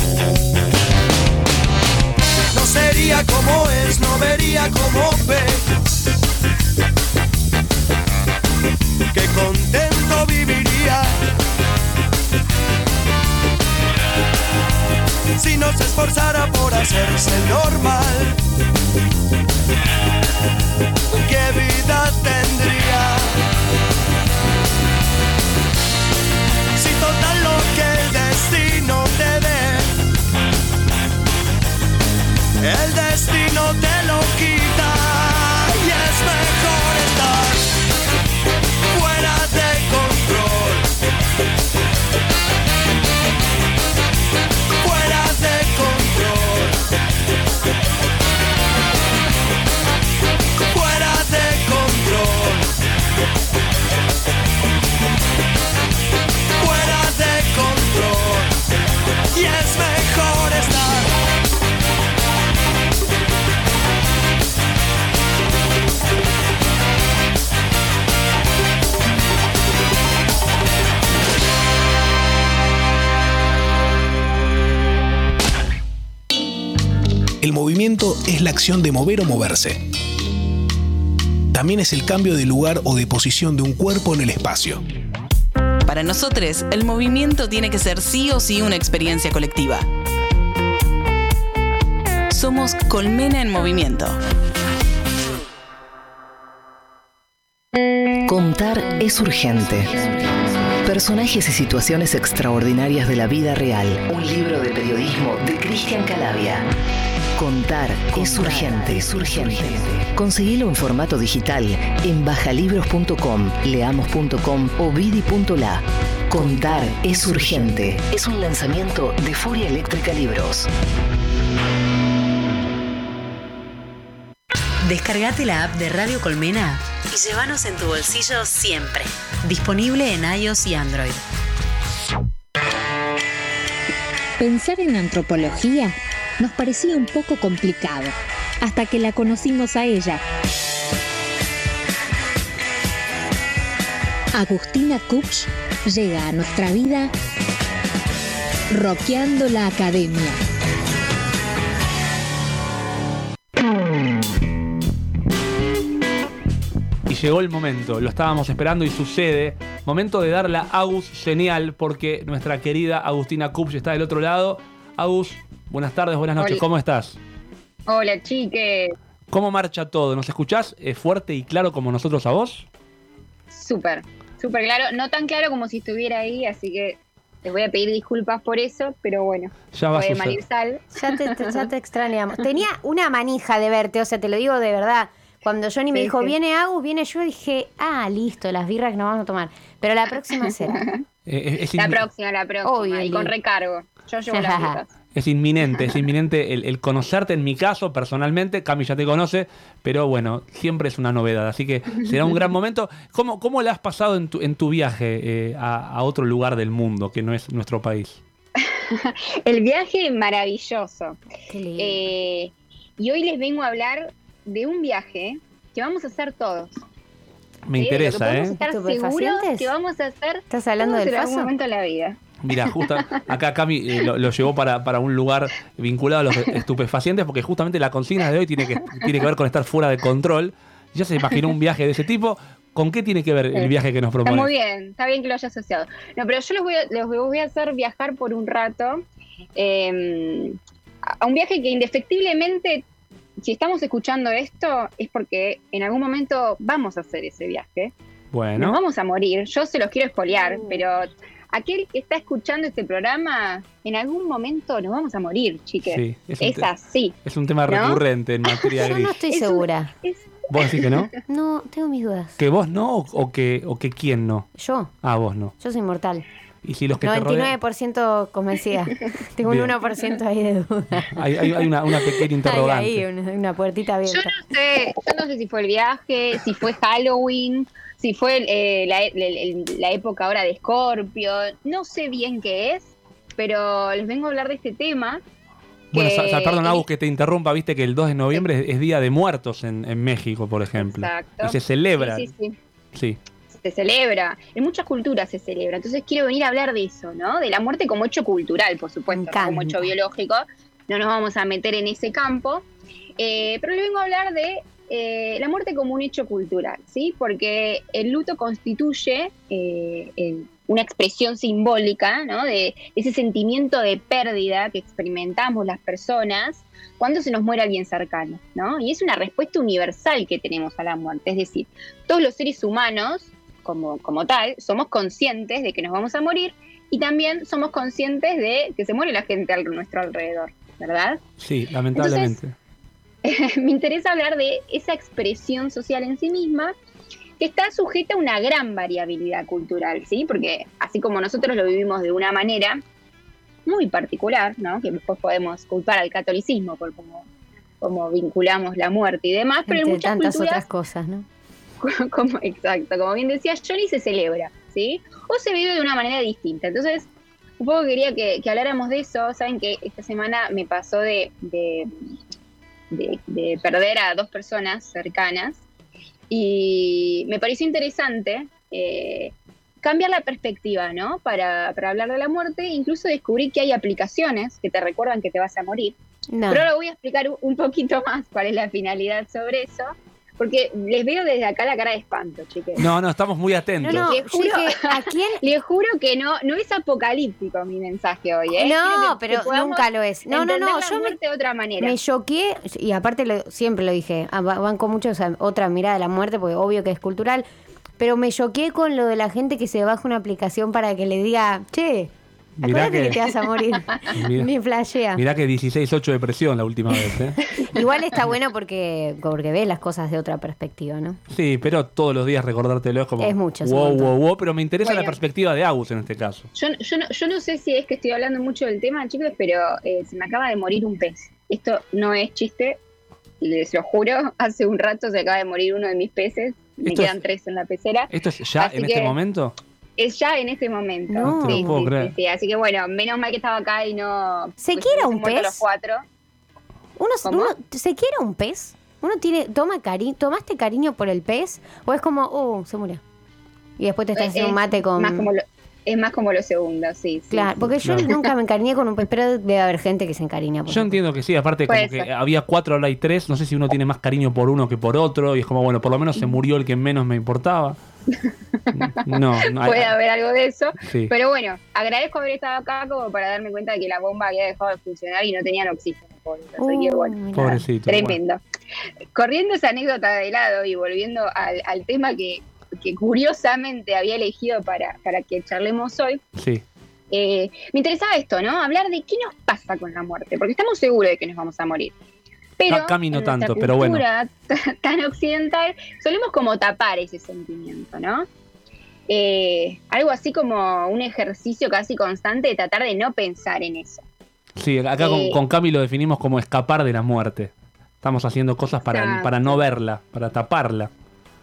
No sería como es, no vería como ve, que contento viviría si no se esforzara por hacerse normal. ¿Qué vida tendría? Si total lo que el destino te dé, el destino te lo quita, y es mejor estar fuera de control, fuera de control, fuera de control, fuera de control, y es mejor estar. El movimiento es la acción de mover o moverse. También es el cambio de lugar o de posición de un cuerpo en el espacio. Para nosotros, el movimiento tiene que ser sí o sí una experiencia colectiva. Somos Colmena en Movimiento. Contar es urgente. Personajes y situaciones extraordinarias de la vida real. Un libro de periodismo de Cristian Calavia. Contar, Contar es urgente, es urgente. Conseguilo en formato digital en bajalibros punto com, leamos punto com o vidi punto la. Contar es urgente. Es un lanzamiento de Furia Eléctrica Libros. Descargate la app de Radio Colmena y llévanos en tu bolsillo siempre. Disponible en iOS y Android. Pensar en antropología nos parecía un poco complicado, hasta que la conocimos a ella. Agustina Kupsch llega a nuestra vida rockeando la academia. Y llegó el momento, lo estábamos esperando y sucede. Momento de dar la Agus señal, porque nuestra querida Agustina Kupsch está del otro lado. Agus, buenas tardes, buenas noches, Hola. ¿Cómo estás? Hola, chiques. ¿Cómo marcha todo? ¿Nos escuchás eh, fuerte y claro como nosotros a vos? Súper, súper claro. No tan claro como si estuviera ahí, así que les voy a pedir disculpas por eso, pero bueno. Ya va a fue suceder. Manirsal. Ya te, te- ya te extrañamos. Tenía una manija de verte, o sea, te lo digo de verdad. Cuando Johnny me Sí, dijo, sí. viene Agus, viene yo, dije, ah, listo, las birras que nos vamos a tomar. Pero la próxima será. Eh, es, La in- próxima, la próxima. Obvio, y con Lili. recargo. Yo llevo las frutas. es inminente, es inminente el, el conocerte en mi caso, personalmente. Cami ya te conoce, pero bueno, siempre es una novedad, así que será un gran momento. ¿Cómo, cómo la has pasado en tu, en tu viaje eh, a, a otro lugar del mundo que no es nuestro país? El viaje maravilloso. Qué lindo. Eh, y hoy les vengo a hablar de un viaje que vamos a hacer todos. Me ¿sí? interesa, Lo que podemos ¿eh? estar ¿Estupefacientes? seguros que vamos a hacer ¿Estás hablando todos del en algún faso? momento de la vida. Mira, justo acá Cami eh, lo, lo llevó para, para un lugar vinculado a los estupefacientes, porque justamente la consigna de hoy tiene que, tiene que ver con estar fuera de control. Ya se imaginó un viaje de ese tipo. ¿Con qué tiene que ver el viaje que nos Está propone? muy bien, está bien que lo haya asociado. No, pero yo los voy a, los voy a hacer viajar por un rato eh, a un viaje que indefectiblemente, si estamos escuchando esto, es porque en algún momento vamos a hacer ese viaje. Nos Bueno, vamos a morir, yo se los quiero espolear, pero aquel que está escuchando este programa, en algún momento nos vamos a morir, chiques. sí, es un, Es te- así. es un tema ¿no? recurrente en materia Yo gris. no estoy Es un- segura. Es- ¿Vos decís que no? No, tengo mis dudas. ¿Que vos no o, o que, o que quién no? Yo, Ah, vos no. yo soy mortal. Y si los que noventa y nueve te por ciento convencida. Tengo Bien. un uno por ciento ahí de duda. rodean, hay, hay, hay una, una pequeña interrogante. Hay ahí una, una puertita Yo abierta. no sé, yo no sé si fue el viaje, si fue Halloween, si fue eh, la, la- la época ahora de Escorpio, no sé bien qué es, pero les vengo a hablar de este tema Bueno, que- sa- perdón, Agus, que te interrumpa, viste que el dos de noviembre es, es Día de Muertos en, en México, por ejemplo. Exacto. Y se celebra. Sí, sí, sí. Sí. Se celebra, en muchas culturas se celebra. Entonces quiero venir a hablar de eso, ¿no? De la muerte como hecho cultural, por supuesto, no como hecho biológico. No nos vamos a meter en ese campo. Eh, pero le vengo a hablar de eh, la muerte como un hecho cultural, ¿sí? Porque el luto constituye eh, el- una expresión simbólica, ¿no? De ese sentimiento de pérdida que experimentamos las personas cuando se nos muere alguien cercano, ¿no? Y es una respuesta universal que tenemos a la muerte. Es decir, todos los seres humanos, como, como tal, somos conscientes de que nos vamos a morir y también somos conscientes de que se muere la gente a nuestro alrededor, ¿verdad? Sí, lamentablemente. Me interesa hablar de esa expresión social en sí misma que está sujeta a una gran variabilidad cultural, ¿sí? Porque así como nosotros lo vivimos de una manera muy particular, ¿no? Que después podemos culpar al catolicismo por cómo, cómo vinculamos la muerte y demás, pero en Entre muchas tantas culturas, otras cosas, ¿no? como, exacto, como bien decía Johnny, se celebra, ¿sí? O se vive de una manera distinta. Entonces, un poco quería que, que habláramos de eso. Saben que esta semana me pasó de, de, de, de perder a dos personas cercanas y me pareció interesante eh, cambiar la perspectiva, ¿no? Para, para hablar de la muerte, incluso descubrí que hay aplicaciones que te recuerdan que te vas a morir. No. Pero ahora voy a explicar un- un poquito más cuál es la finalidad sobre eso, porque les veo desde acá la cara de espanto, chiques. No, no, estamos muy atentos. No, no, Les juro, yo dije, ¿a quién? les juro que no, no es apocalíptico mi mensaje hoy, ¿eh? No, Quiero que- pero que podamos nunca lo es. No, no, entender no, la yo me- muerte de otra manera. Me choqué, y aparte lo- siempre lo dije, ah, ba- banco mucho esa otra mirada de la muerte, porque obvio que es cultural, pero me choqué con lo de la gente que se baja una aplicación para que le diga, che, Mirá acuérdate que... que- te vas a morir. Mirá- Ni flashea. Mirá que dieciséis ocho de presión la última vez, ¿eh? Igual está bueno porque, porque ves las cosas de otra perspectiva, ¿no? Sí, pero todos los días recordártelo es como... Es mucho, es un Wow, montón. wow, wow, pero me interesa Bueno. la perspectiva de Agus en este caso. Yo, yo, no, yo no sé si es que estoy hablando mucho del tema, chicos, pero eh, se me acaba de morir un pez. Esto no es chiste, les lo juro. Hace un rato se acaba de morir uno de mis peces. Me Esto quedan es- tres en la pecera. ¿Esto es ya Así en que- este momento? Es ya en este momento. No. Te lo Sí, puedo sí, creer. sí, sí. Así que bueno, menos mal que estaba acá y no... ¿Se porque quiere hubiesen un muerto pez? los cuatro. Uno, ¿Cómo? uno ¿se quiere un pez? ¿Uno tiene, toma cari tomaste cariño por el pez? ¿O es como, oh, se murió? Y después te estás Es haciendo un mate con... Más como lo, es más como lo segundo, sí. sí, Claro, sí. porque yo Claro. nunca me encariñé con un pez, pero debe haber gente que se encariña por Yo un pez. entiendo que sí, aparte Puede como que ser. había cuatro, ahora hay tres, no sé si uno tiene más cariño por uno que por otro, y es como, bueno, por lo menos se murió el que menos me importaba. No, no Puede hay- haber algo de eso. Sí. Pero bueno, agradezco haber estado acá como para darme cuenta de que la bomba había dejado de funcionar y no tenían oxígeno. Pobres, así que Uh, bueno, mirá. Pobrecito. tremendo. Corriendo esa anécdota de lado y volviendo al, al tema que, que curiosamente había elegido para, para que charlemos hoy, bueno, sí. eh, me interesaba esto, ¿no? Hablar de qué nos pasa con la muerte, porque estamos seguros de que nos vamos a morir. Pero Ca- Cami no en nuestra tanto, pero bueno. cultura tan occidental, solemos como tapar ese sentimiento, ¿no? Eh, algo así como un ejercicio casi constante de tratar de no pensar en eso. Sí, acá con, Eh, con Cami lo definimos como escapar de la muerte. Estamos haciendo cosas para, Exacto. para no verla, para taparla.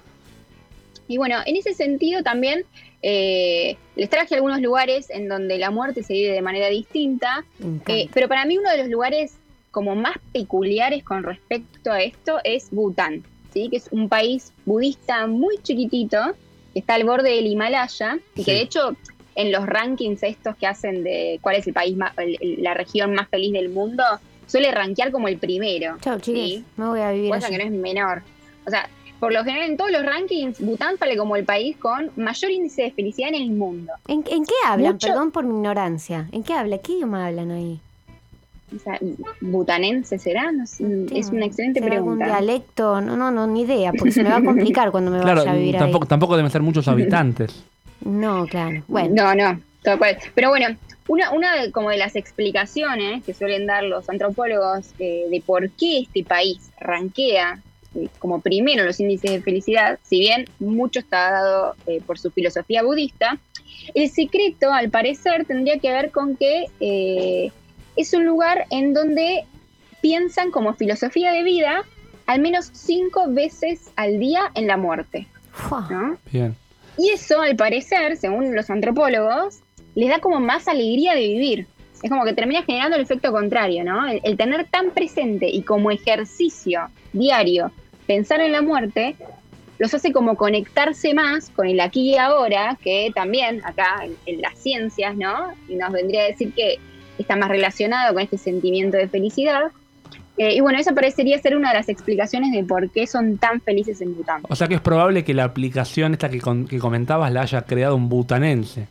Y bueno, en ese sentido también eh, les traje algunos lugares en donde la muerte se vive de manera distinta, Me encanta. eh, pero para mí uno de los lugares como más peculiares con respecto a esto es Bután, ¿sí? Que es un país budista muy chiquitito, que está al borde del Himalaya, y que Sí. de hecho en los rankings estos que hacen de cuál es el país más, el- el- la región más feliz del mundo, suele rankear como el primero. Chau, chiques, ¿sí? me voy a vivir Cosa allí. que no es menor. O sea, por lo general en todos los rankings, Bután sale como el país con mayor índice de felicidad en el mundo. ¿En, en qué hablan? Mucho- Perdón por mi ignorancia. ¿En qué habla? ¿Qué idioma hablan ahí? O sea, ¿butanense será? No sé, es una excelente ¿Será algún pregunta. dialecto? No, no, no, ni idea, porque se me va a complicar cuando me Claro, vaya a vivir tampoco, ahí. tampoco deben ser muchos habitantes. No, claro. Bueno, No, no, tal cual. Pero bueno, una, una de, como de las explicaciones que suelen dar los antropólogos eh, de por qué este país rankea eh, como primero los índices de felicidad, si bien mucho está dado eh, por su filosofía budista, el secreto, al parecer, tendría que ver con que eh, es un lugar en donde piensan como filosofía de vida al menos cinco veces al día en la muerte, Fua. ¿no? Bien. Y eso, al parecer, según los antropólogos, les da como más alegría de vivir, Es como que termina generando el efecto contrario, ¿no? El, el tener tan presente y como ejercicio diario pensar en la muerte, los hace como conectarse más con el aquí y ahora, que también acá en, en las ciencias, ¿no? Nos vendría a decir que está más relacionado con este sentimiento de felicidad. Eh, y bueno, eso parecería ser una de las explicaciones de por qué son tan felices en Bután. O sea que es probable que la aplicación esta que, con, que comentabas la haya creado un butanense.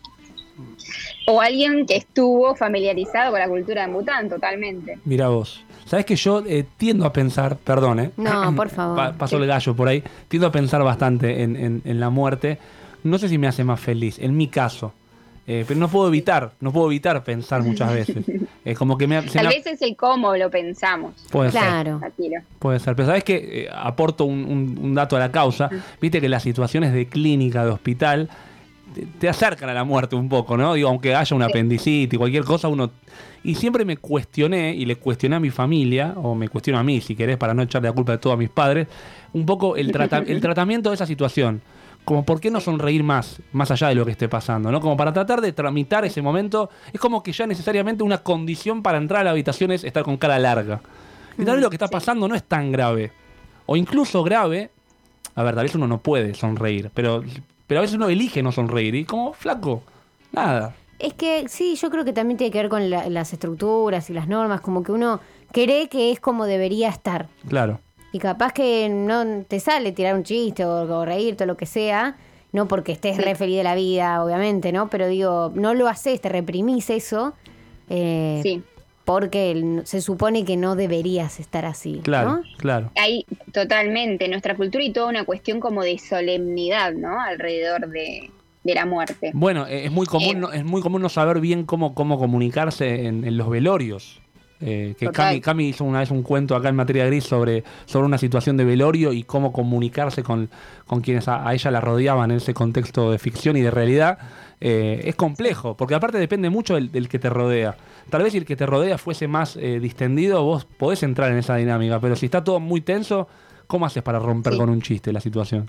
O alguien que estuvo familiarizado con la cultura de Bután, totalmente. Mira vos. ¿Sabés que yo eh, tiendo a pensar, perdón, eh? No, por favor. Pa- pasó el gallo por ahí. Tiendo a pensar bastante en, en, en la muerte. No sé si me hace más feliz, en mi caso. Eh, pero no puedo evitar, no puedo evitar pensar muchas veces. Es como que me, se Tal me... vez es el cómo lo pensamos. Puede Claro. ser. Puede ser. Pero ¿sabés que eh, aporto un, un, un dato a la causa? Viste que las situaciones de clínica, de hospital, te, te acercan a la muerte un poco, ¿no? Digo, aunque haya un Sí. apendicitis, cualquier cosa, uno... Y siempre me cuestioné, y le cuestioné a mi familia, o me cuestiono a mí, si querés, para no echarle la culpa de todo a mis padres, un poco el, trata- el tratamiento de esa situación. Como por qué no sonreír más, más allá de lo que esté pasando, ¿no? Como para tratar de tramitar ese momento. Es como que ya necesariamente una condición para entrar a la habitación es estar con cara larga. Y tal vez lo que está pasando no es tan grave. O incluso grave. A ver, tal vez uno no puede sonreír, pero, pero a veces uno elige no sonreír. Y como, flaco, nada. Es que sí, yo creo que también tiene que ver con la- las estructuras y las normas, como que uno cree que es como debería estar. Claro. Y capaz que no te sale tirar un chiste o, o reírte o lo que sea, no porque estés Sí. re feliz de la vida, obviamente, ¿no? Pero digo, no lo haces, te reprimís eso, eh, Sí. porque el- se supone que no deberías estar así, Claro, ¿no? claro. Hay totalmente nuestra cultura y toda una cuestión como de solemnidad, ¿no? Alrededor de, de la muerte. Bueno, eh, es muy común, Eh. no, es muy común no saber bien cómo, cómo comunicarse en, en los velorios. Eh, que Total. Cami, Cami hizo una vez un cuento acá en Materia Gris sobre, sobre una situación de velorio y cómo comunicarse con, con quienes a, a ella la rodeaban en ese contexto de ficción y de realidad. Eh, es complejo, porque aparte depende mucho del, del que te rodea. Tal vez si el que te rodea fuese más eh, distendido, vos podés entrar en esa dinámica, pero si está todo muy tenso, ¿cómo haces para romper Sí. con un chiste la situación?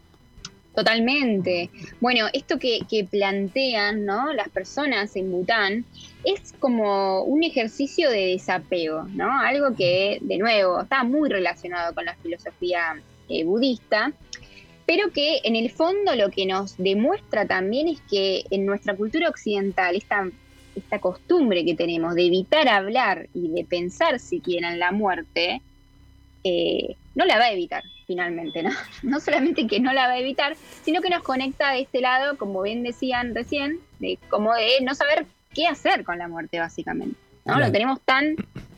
Totalmente. Bueno, esto que, que plantean, ¿no? Las personas en Bután es como un ejercicio de desapego, ¿no? Algo que, de nuevo, está muy relacionado con la filosofía eh, budista, pero que en el fondo lo que nos demuestra también es que en nuestra cultura occidental, esta, esta costumbre que tenemos de evitar hablar y de pensar siquiera en la muerte, eh, no la va a evitar finalmente, ¿no? No solamente que no la va a evitar, sino que nos conecta de este lado, como bien decían recién, de como de no saber qué hacer con la muerte, básicamente, ¿no? Claro. Lo tenemos tan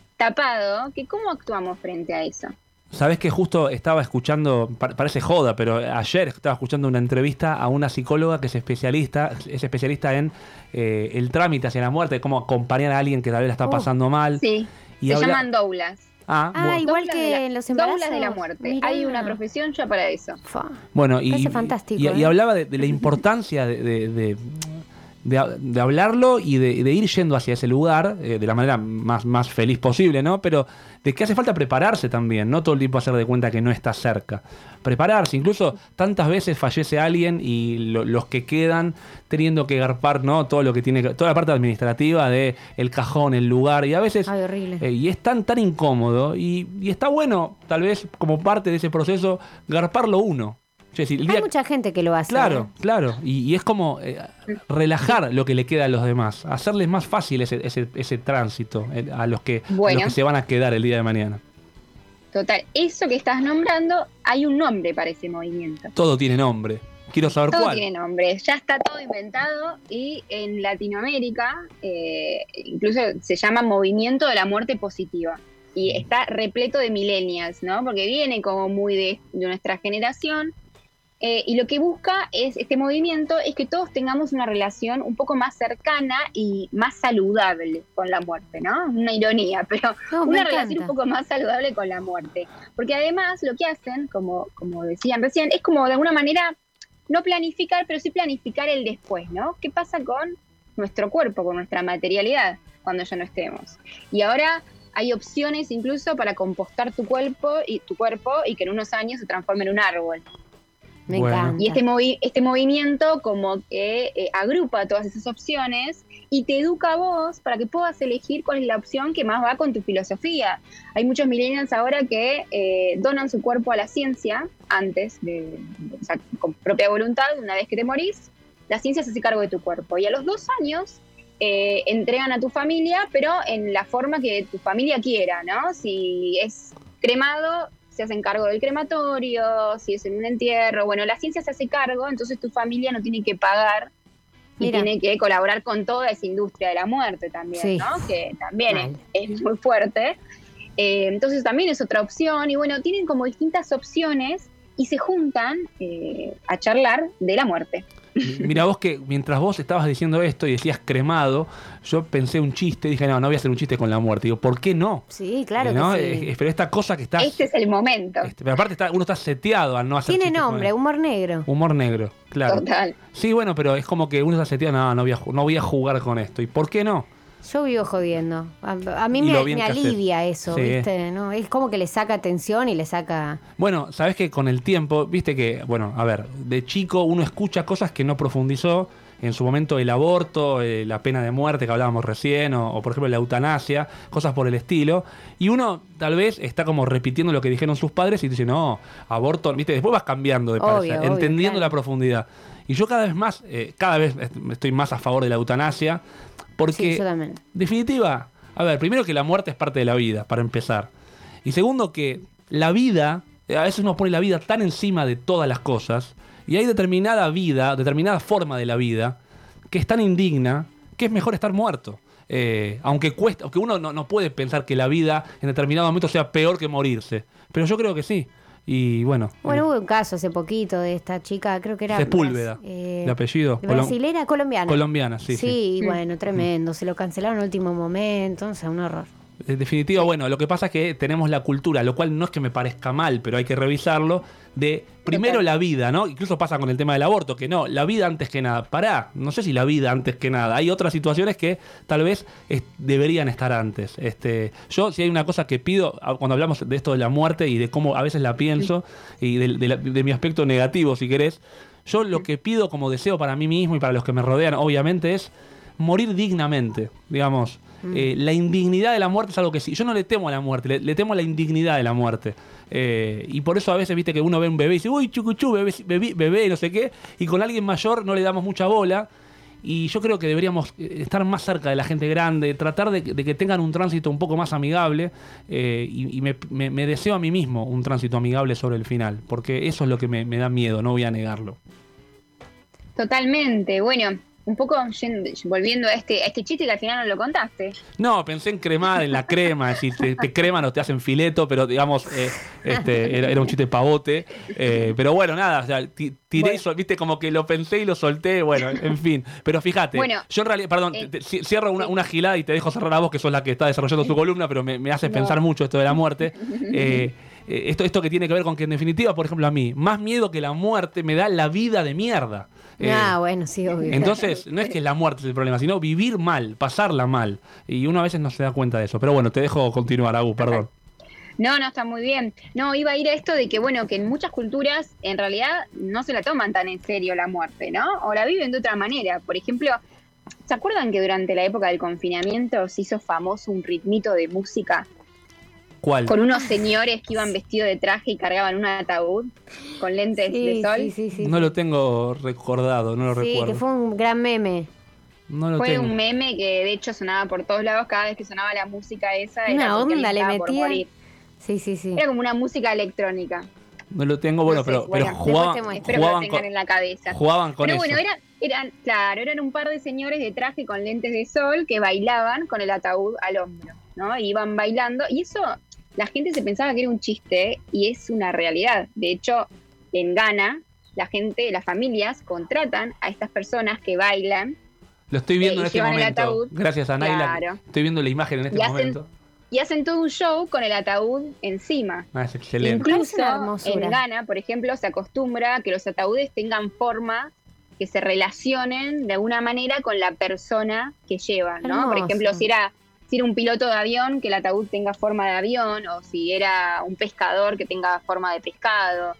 tapado que ¿cómo actuamos frente a eso? Sabés que justo estaba escuchando, pa- parece joda, pero ayer estaba escuchando una entrevista a una psicóloga que es especialista, es especialista en eh, el trámite hacia la muerte, cómo acompañar a alguien que tal vez la está Oh, pasando mal. Sí, Y se habla- llaman doulas. Ah, Ah, bueno. igual Doulas que de la- en los embarazos. doulas de la muerte. Mirá. Hay una profesión ya para eso. Fa. Bueno, y, Parece fantástico, y, y ¿eh? hablaba de, de la importancia de, de, de- de- de hablarlo y de, de ir yendo hacia ese lugar eh, de la manera más, más feliz posible, ¿no? Pero de que hace falta prepararse también, no todo el tiempo hacer de cuenta que no está cerca. Prepararse, incluso tantas veces fallece alguien y lo- los que quedan teniendo que garpar, ¿no? Todo lo que tiene que, toda la parte administrativa de el cajón, el lugar, y a veces Ay, horrible. eh, y es tan tan incómodo y, y está bueno, tal vez como parte de ese proceso, garparlo uno. Che, si el día- Hay mucha gente que lo hace. Claro, ¿eh? claro. Y, y es como eh, relajar lo que le queda a los demás, hacerles más fácil ese, ese, ese tránsito eh, a los que, a Bueno. los que se van a quedar el día de mañana. Total, eso que estás nombrando, hay un nombre para ese movimiento. Todo tiene nombre. Quiero saber Todo cuál. tiene nombre, ya está todo inventado y en Latinoamérica eh, incluso se llama Movimiento de la Muerte Positiva y está repleto de millennials, ¿no? Porque viene como muy de, de nuestra generación eh, y lo que busca es este movimiento es que todos tengamos una relación un poco más cercana y más saludable con la muerte, ¿no? Una ironía, pero No, me una encanta. relación un poco más saludable con la muerte. Porque además lo que hacen, como, como decían recién, es como de alguna manera no planificar, pero sí planificar el después, ¿no? ¿Qué pasa con nuestro cuerpo, con nuestra materialidad cuando ya no estemos? Y ahora hay opciones incluso para compostar tu cuerpo y tu cuerpo y que en unos años se transforme en un árbol, Me Bueno. encanta. Y este, movi- este movimiento como que eh, agrupa todas esas opciones y te educa a vos para que puedas elegir cuál es la opción que más va con tu filosofía. Hay muchos millennials ahora que eh, donan su cuerpo a la ciencia antes, de, de- o sea, con propia voluntad, una vez que te morís, la ciencia se hace cargo de tu cuerpo. Y a los dos años eh, entregan a tu familia, pero en la forma que tu familia quiera, ¿no? Si es cremado, se hacen cargo del crematorio, si es en un entierro, bueno, la ciencia se hace cargo, entonces tu familia no tiene que pagar y Mira. tiene que colaborar con toda esa industria de la muerte también, Sí. ¿no? Que también Mal. es, es muy fuerte. Eh, entonces también es otra opción y bueno, tienen como distintas opciones y se juntan eh, a charlar de la muerte. Mira vos que mientras vos estabas diciendo esto y decías cremado, yo pensé un chiste, dije, no, no voy a hacer un chiste con la muerte. Digo, ¿por qué no? Sí, claro Eh, ¿no? que sí. Eh, pero esta cosa que está... Este es el momento. este, pero aparte está, uno está seteado al no hacer Tiene chistes con nombre, el- humor negro. Humor negro, claro. Total. Sí, bueno, pero es como que uno está seteado, no, no voy a, ju- no voy a jugar con esto. ¿Y por qué no? Yo vivo jodiendo. A, a mí Y me, lo bien me que haces. alivia eso, Sí. ¿viste? ¿No? Es como que le saca atención y le saca... Bueno, sabes que con el tiempo, viste que, bueno, a ver, de chico uno escucha cosas que no profundizó. En su momento el aborto, eh, la pena de muerte que hablábamos recién, o, o por ejemplo la eutanasia, cosas por el estilo. Y uno tal vez está como repitiendo lo que dijeron sus padres y dice, no, aborto, viste, después vas cambiando de Obvio, parecer, obvio, entendiendo claro. la profundidad. Y yo cada vez más, eh, cada vez estoy más a favor de la eutanasia, porque, Sí, yo también. definitiva, a ver, primero que la muerte es parte de la vida, para empezar. Y segundo que la vida, eh, a veces uno pone la vida tan encima de todas las cosas, y hay determinada vida, determinada forma de la vida, que es tan indigna, que es mejor estar muerto. Eh, aunque cuesta, aunque uno no, no puede pensar que la vida en determinado momento sea peor que morirse. Pero yo creo que sí. Y bueno. Bueno, eh, hubo un caso hace poquito de esta chica, creo que era... Sepúlveda, bras- eh, de apellido. Colom- Brasilera, colombiana. Colombiana, sí, sí. Sí, y bueno, tremendo. Se lo cancelaron en el último momento, o sea, un horror. En definitiva, bueno, lo que pasa es que tenemos la cultura, lo cual no es que me parezca mal, pero hay que revisarlo, de primero la vida, ¿no? Incluso pasa con el tema del aborto, que no, la vida antes que nada. Pará, no sé si la vida antes que nada. Hay otras situaciones que tal vez es- deberían estar antes. Este, yo, si hay una cosa que pido, a- cuando hablamos de esto de la muerte y de cómo a veces la pienso, y de, de la- de mi aspecto negativo, si querés, yo lo que pido como deseo para mí mismo y para los que me rodean, obviamente, es morir dignamente, digamos. Eh, la indignidad de la muerte es algo que sí. Yo no le temo a la muerte, le, le temo a la indignidad de la muerte. Eh, y por eso a veces, viste, que uno ve un bebé y dice, uy, chucuchú, bebé, bebé, bebé, no sé qué. Y con alguien mayor no le damos mucha bola. Y yo creo que deberíamos eh, estar más cerca de la gente grande, tratar de, que- de que tengan un tránsito un poco más amigable. eh, y y me, me- me deseo a mí mismo un tránsito amigable sobre el final. Porque eso es lo que me, me da miedo, no voy a negarlo. Totalmente. Bueno, un poco yendo- volviendo a este, a este chiste que al final no lo contaste. No, pensé en cremar, en la crema, si te, te creman o te hacen fileto, pero digamos, eh, este, era, era un chiste pavote. eh, pero bueno, nada, o sea, ti- tiré, Bueno. y sol- viste, como que lo pensé y lo solté, bueno, en fin. Pero fíjate, Bueno, yo en realidad, perdón, eh, te- te- ci- cierro una, sí. una gilada y te dejo cerrar a vos, que sos la que está desarrollando tu columna, pero me, me hace No. pensar mucho esto de la muerte. Eh, eh, esto, esto que tiene que ver con que, en definitiva, por ejemplo, a mí, más miedo que la muerte me da la vida de mierda. Eh, ah, bueno, sí, obvio. entonces, no es que la muerte es el problema, sino vivir mal, pasarla mal. Y uno a veces no se da cuenta de eso. Pero bueno, te dejo continuar, Agus, perdón. No, no, está muy bien. No, iba a ir a esto de que, bueno, que en muchas culturas en realidad no se la toman tan en serio la muerte, ¿no? O la viven de otra manera. Por ejemplo, ¿se acuerdan que durante la época del confinamiento se hizo famoso un ritmito de música ¿Cuál? con unos señores que iban vestidos de traje y cargaban un ataúd con lentes Sí, de sol? sí, sí, sí. No lo tengo recordado, no lo Sí, recuerdo. que fue un gran meme. No lo Fue tengo. un meme que de hecho sonaba por todos lados cada vez que sonaba la música esa. Una era porque onda alguien le estaba por metía. morir. Sí, sí, sí. Era como una música electrónica. No lo tengo, bueno, No sé, pero, bueno, pero después jugaban, te muestro. Espero que lo jugaban, tengan con, en la cabeza. jugaban con Pero eso. bueno, era, eran, claro, eran un par de señores de traje con lentes de sol que bailaban con el ataúd al hombro, ¿no? Y iban bailando. Y eso, la gente se pensaba que era un chiste y es una realidad. De hecho, en Ghana, la gente, las familias contratan a estas personas que bailan Lo estoy viendo eh, en y este llevan el momento. ataúd. Gracias a Naila. Claro. Estoy viendo la imagen en este Y hacen- momento. y hacen todo un show con el ataúd encima. Ah, es excelente. Incluso Parece una hermosura. en Ghana, por ejemplo, se acostumbra a que los ataúdes tengan forma que se relacionen de alguna manera con la persona que llevan, ¿no? Por Hermoso. ejemplo, si era, si era un piloto de avión, que el ataúd tenga forma de avión, o si era un pescador que tenga forma de pescado.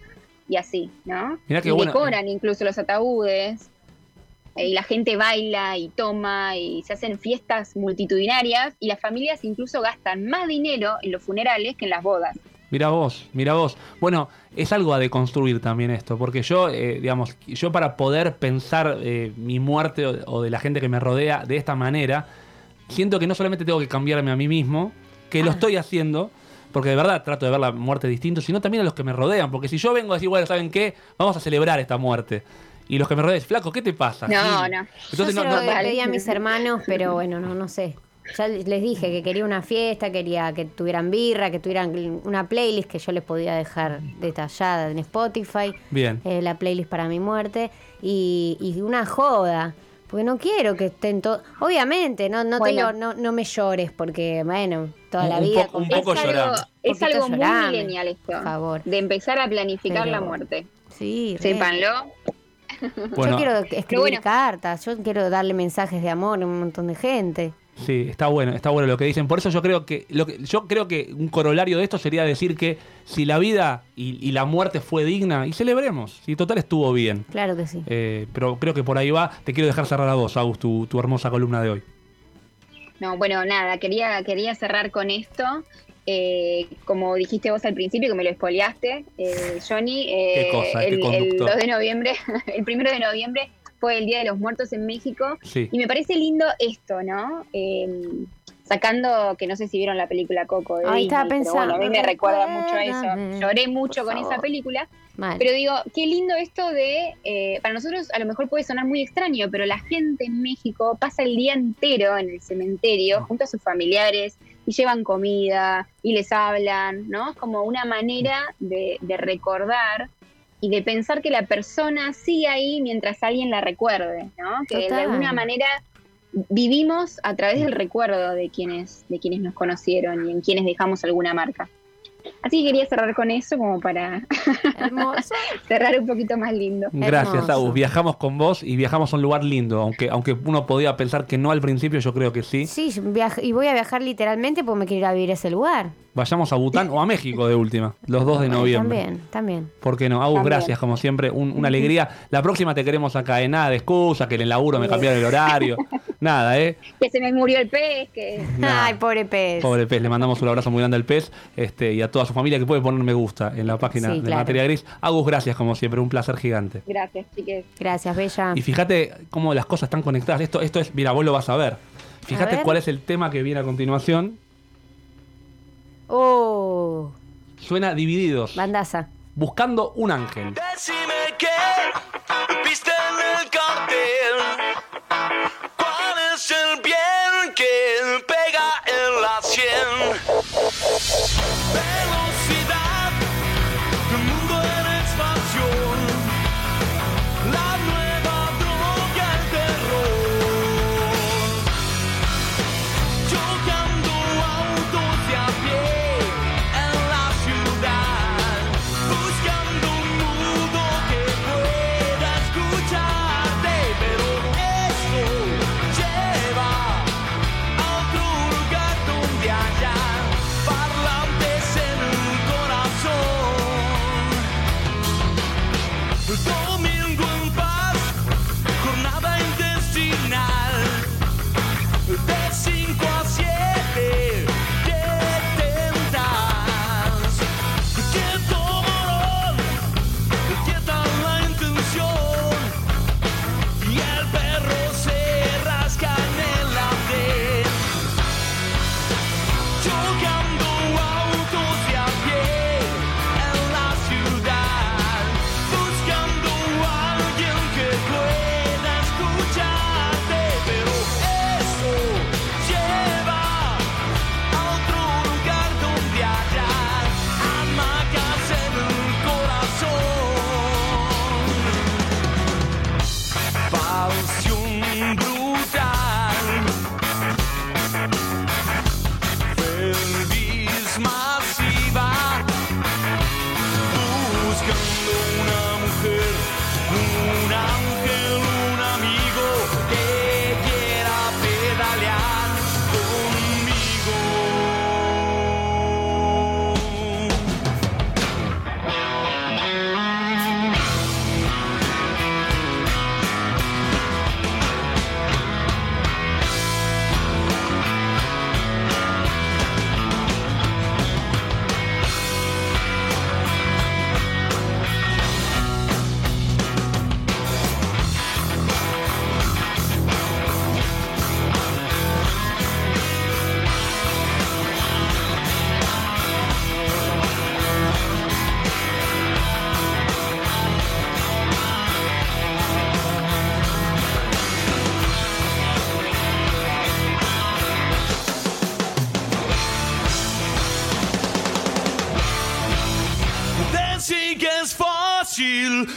y así, ¿no? Mirá qué y bueno. decoran incluso los ataúdes, eh, y la gente baila y toma, y se hacen fiestas multitudinarias, y las familias incluso gastan más dinero en los funerales que en las bodas. Mira vos, mira vos. Bueno, es algo a deconstruir también esto, porque yo, eh, digamos, yo para poder pensar eh, mi muerte o, o de la gente que me rodea de esta manera, siento que no solamente tengo que cambiarme a mí mismo, que lo estoy haciendo, porque de verdad trato de ver la muerte distinto, sino también a los que me rodean, porque si yo vengo a decir, bueno, ¿saben qué? Vamos a celebrar esta muerte. Y los que me rodean, flaco, ¿qué te pasa? No, Gil? no. Entonces, Yo no, se no, lo no- pedí a mis hermanos, pero bueno, no, no sé. Ya les dije que quería una fiesta, quería que tuvieran birra, que tuvieran una playlist que yo les podía dejar detallada en Spotify. Bien. Eh, la playlist para mi muerte. Y, y una joda. Porque no quiero que estén todos... Obviamente, no, no te Bueno. digo, no, no me llores, porque, bueno, toda Un- la un vida... poco- un con- poco es algo, llorame. es Poquito algo muy llorame, millennial esto, por favor. de empezar a planificar Pero- la muerte. Sí, re. Sépanlo. Bueno, Yo quiero escribir Pero bueno. cartas, yo quiero darle mensajes de amor a un montón de gente. sí, está bueno, está bueno lo que dicen. Por eso yo creo que, lo que yo creo que un corolario de esto sería decir que si la vida y, y la muerte fue digna, y celebremos, si total estuvo bien. Claro que sí. Eh, pero creo que por ahí va. Te quiero dejar cerrar a vos, Agus, tu, tu hermosa columna de hoy. No, bueno, nada, quería, quería cerrar con esto. Eh, como dijiste vos al principio, que me lo spoileaste, eh, Johnny, eh, Qué cosa, qué el, el conductor. dos de noviembre, el primero de noviembre fue el Día de los Muertos en México. Sí. Y me parece lindo esto, ¿no? Eh, sacando, que no sé si vieron la película Coco de Ahí Disney, estaba pero pensando, bueno, a mí me recuerda mucho a recuérdame, eso. Lloré mucho por con favor. esa película. Mal. Pero digo, qué lindo esto de, eh, para nosotros a lo mejor puede sonar muy extraño, pero la gente en México pasa el día entero en el cementerio junto a sus familiares y llevan comida y les hablan, ¿no? Es como una manera de, de recordar y de pensar que la persona sigue ahí mientras alguien la recuerde, ¿no? Que Total. de alguna manera vivimos a través del recuerdo de quienes, de quienes nos conocieron y en quienes dejamos alguna marca. Así que quería cerrar con eso como para Hermoso. cerrar un poquito más lindo. Gracias, Hermoso. Agus. Viajamos con vos y viajamos a un lugar lindo. Aunque, aunque uno podía pensar que no al principio, yo creo que sí. Sí, yo viaj- y voy a viajar literalmente porque me quiero ir a vivir a ese lugar. Vayamos a Bután o a México de última, los dos de noviembre. También, también. ¿Por qué no? Agus, También. gracias, como siempre, un- una alegría. La próxima te queremos acá, ¿eh? Nada de excusa, que en el laburo me cambiaron el horario. Nada, ¿eh? Que se me murió el pez, que... Nada. Ay, pobre pez. Pobre pez, le mandamos un abrazo muy grande al pez este, y a toda su familia que puede poner me gusta en la página Sí, de claro. Materia Gris. Agus, gracias como siempre, un placer gigante. Gracias, chiques. Gracias, Bella. Y fíjate cómo las cosas están conectadas. Esto, esto es, mira, vos lo vas a ver. Fíjate A ver. cuál es el tema que viene a continuación. Oh, Suena Divididos, bandaza. Buscando un ángel. Decime qué viste en el cartel. ¿Cuál es el bien que pega en la sien? Velocidad, el mundo en expansión. La nueva droga, el terror. Chocando autos de a pie en la ciudad. Buscando un mundo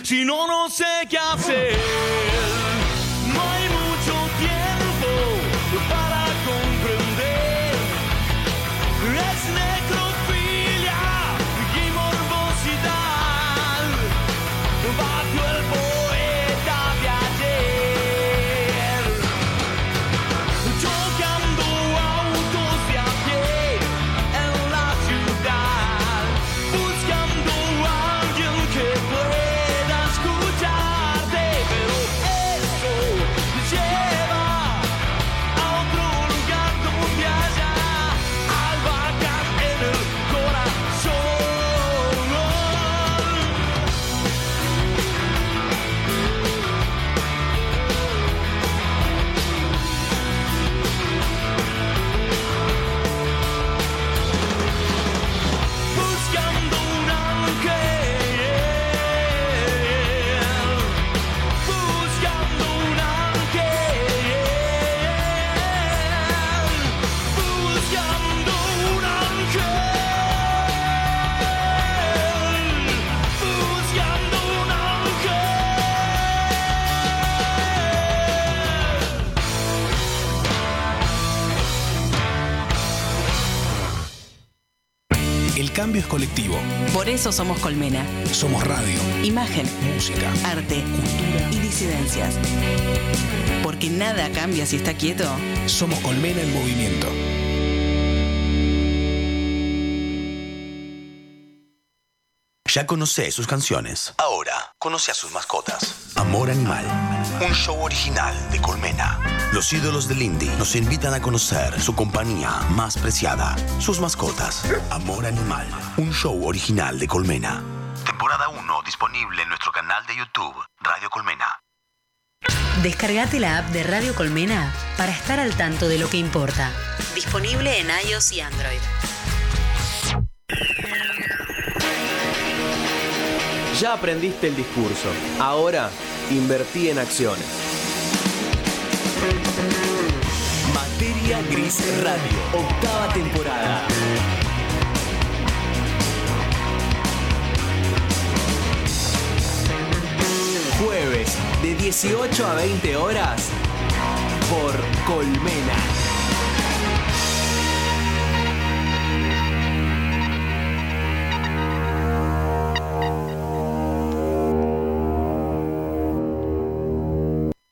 Si no, no sé qué hacer. No hay mucho tiempo para comprender. Es necrofilia y morbosidad bajo el poeta de ayer. Chocando autos de a pie en la ciudad, buscando a alguien que pueda escucharte, pero eso lleva a otro lugar donde haya albahaca en el corazón. Buscando un ángel, buscando un ángel, buscando un ángel, buscando un El cambio es colectivo. Por eso somos Colmena. Somos radio, Imagen, música, arte, cultura y disidencias. Porque nada cambia si está quieto. Somos Colmena en movimiento. Ya conocé sus canciones. Ahora conoce a sus mascotas. Amor Animal, un show original de Colmena. Los ídolos del indie nos invitan a conocer su compañía más preciada, sus mascotas. Amor Animal, un show original de Colmena. Temporada uno disponible en nuestro canal de YouTube, Radio Colmena. Descargate la app de Radio Colmena para estar al tanto de lo que importa. Disponible en iOS y Android. Ya aprendiste el discurso. Ahora, invertí en acciones. Materia Gris Radio, octava temporada. Jueves, de dieciocho a veinte horas, por Colmena.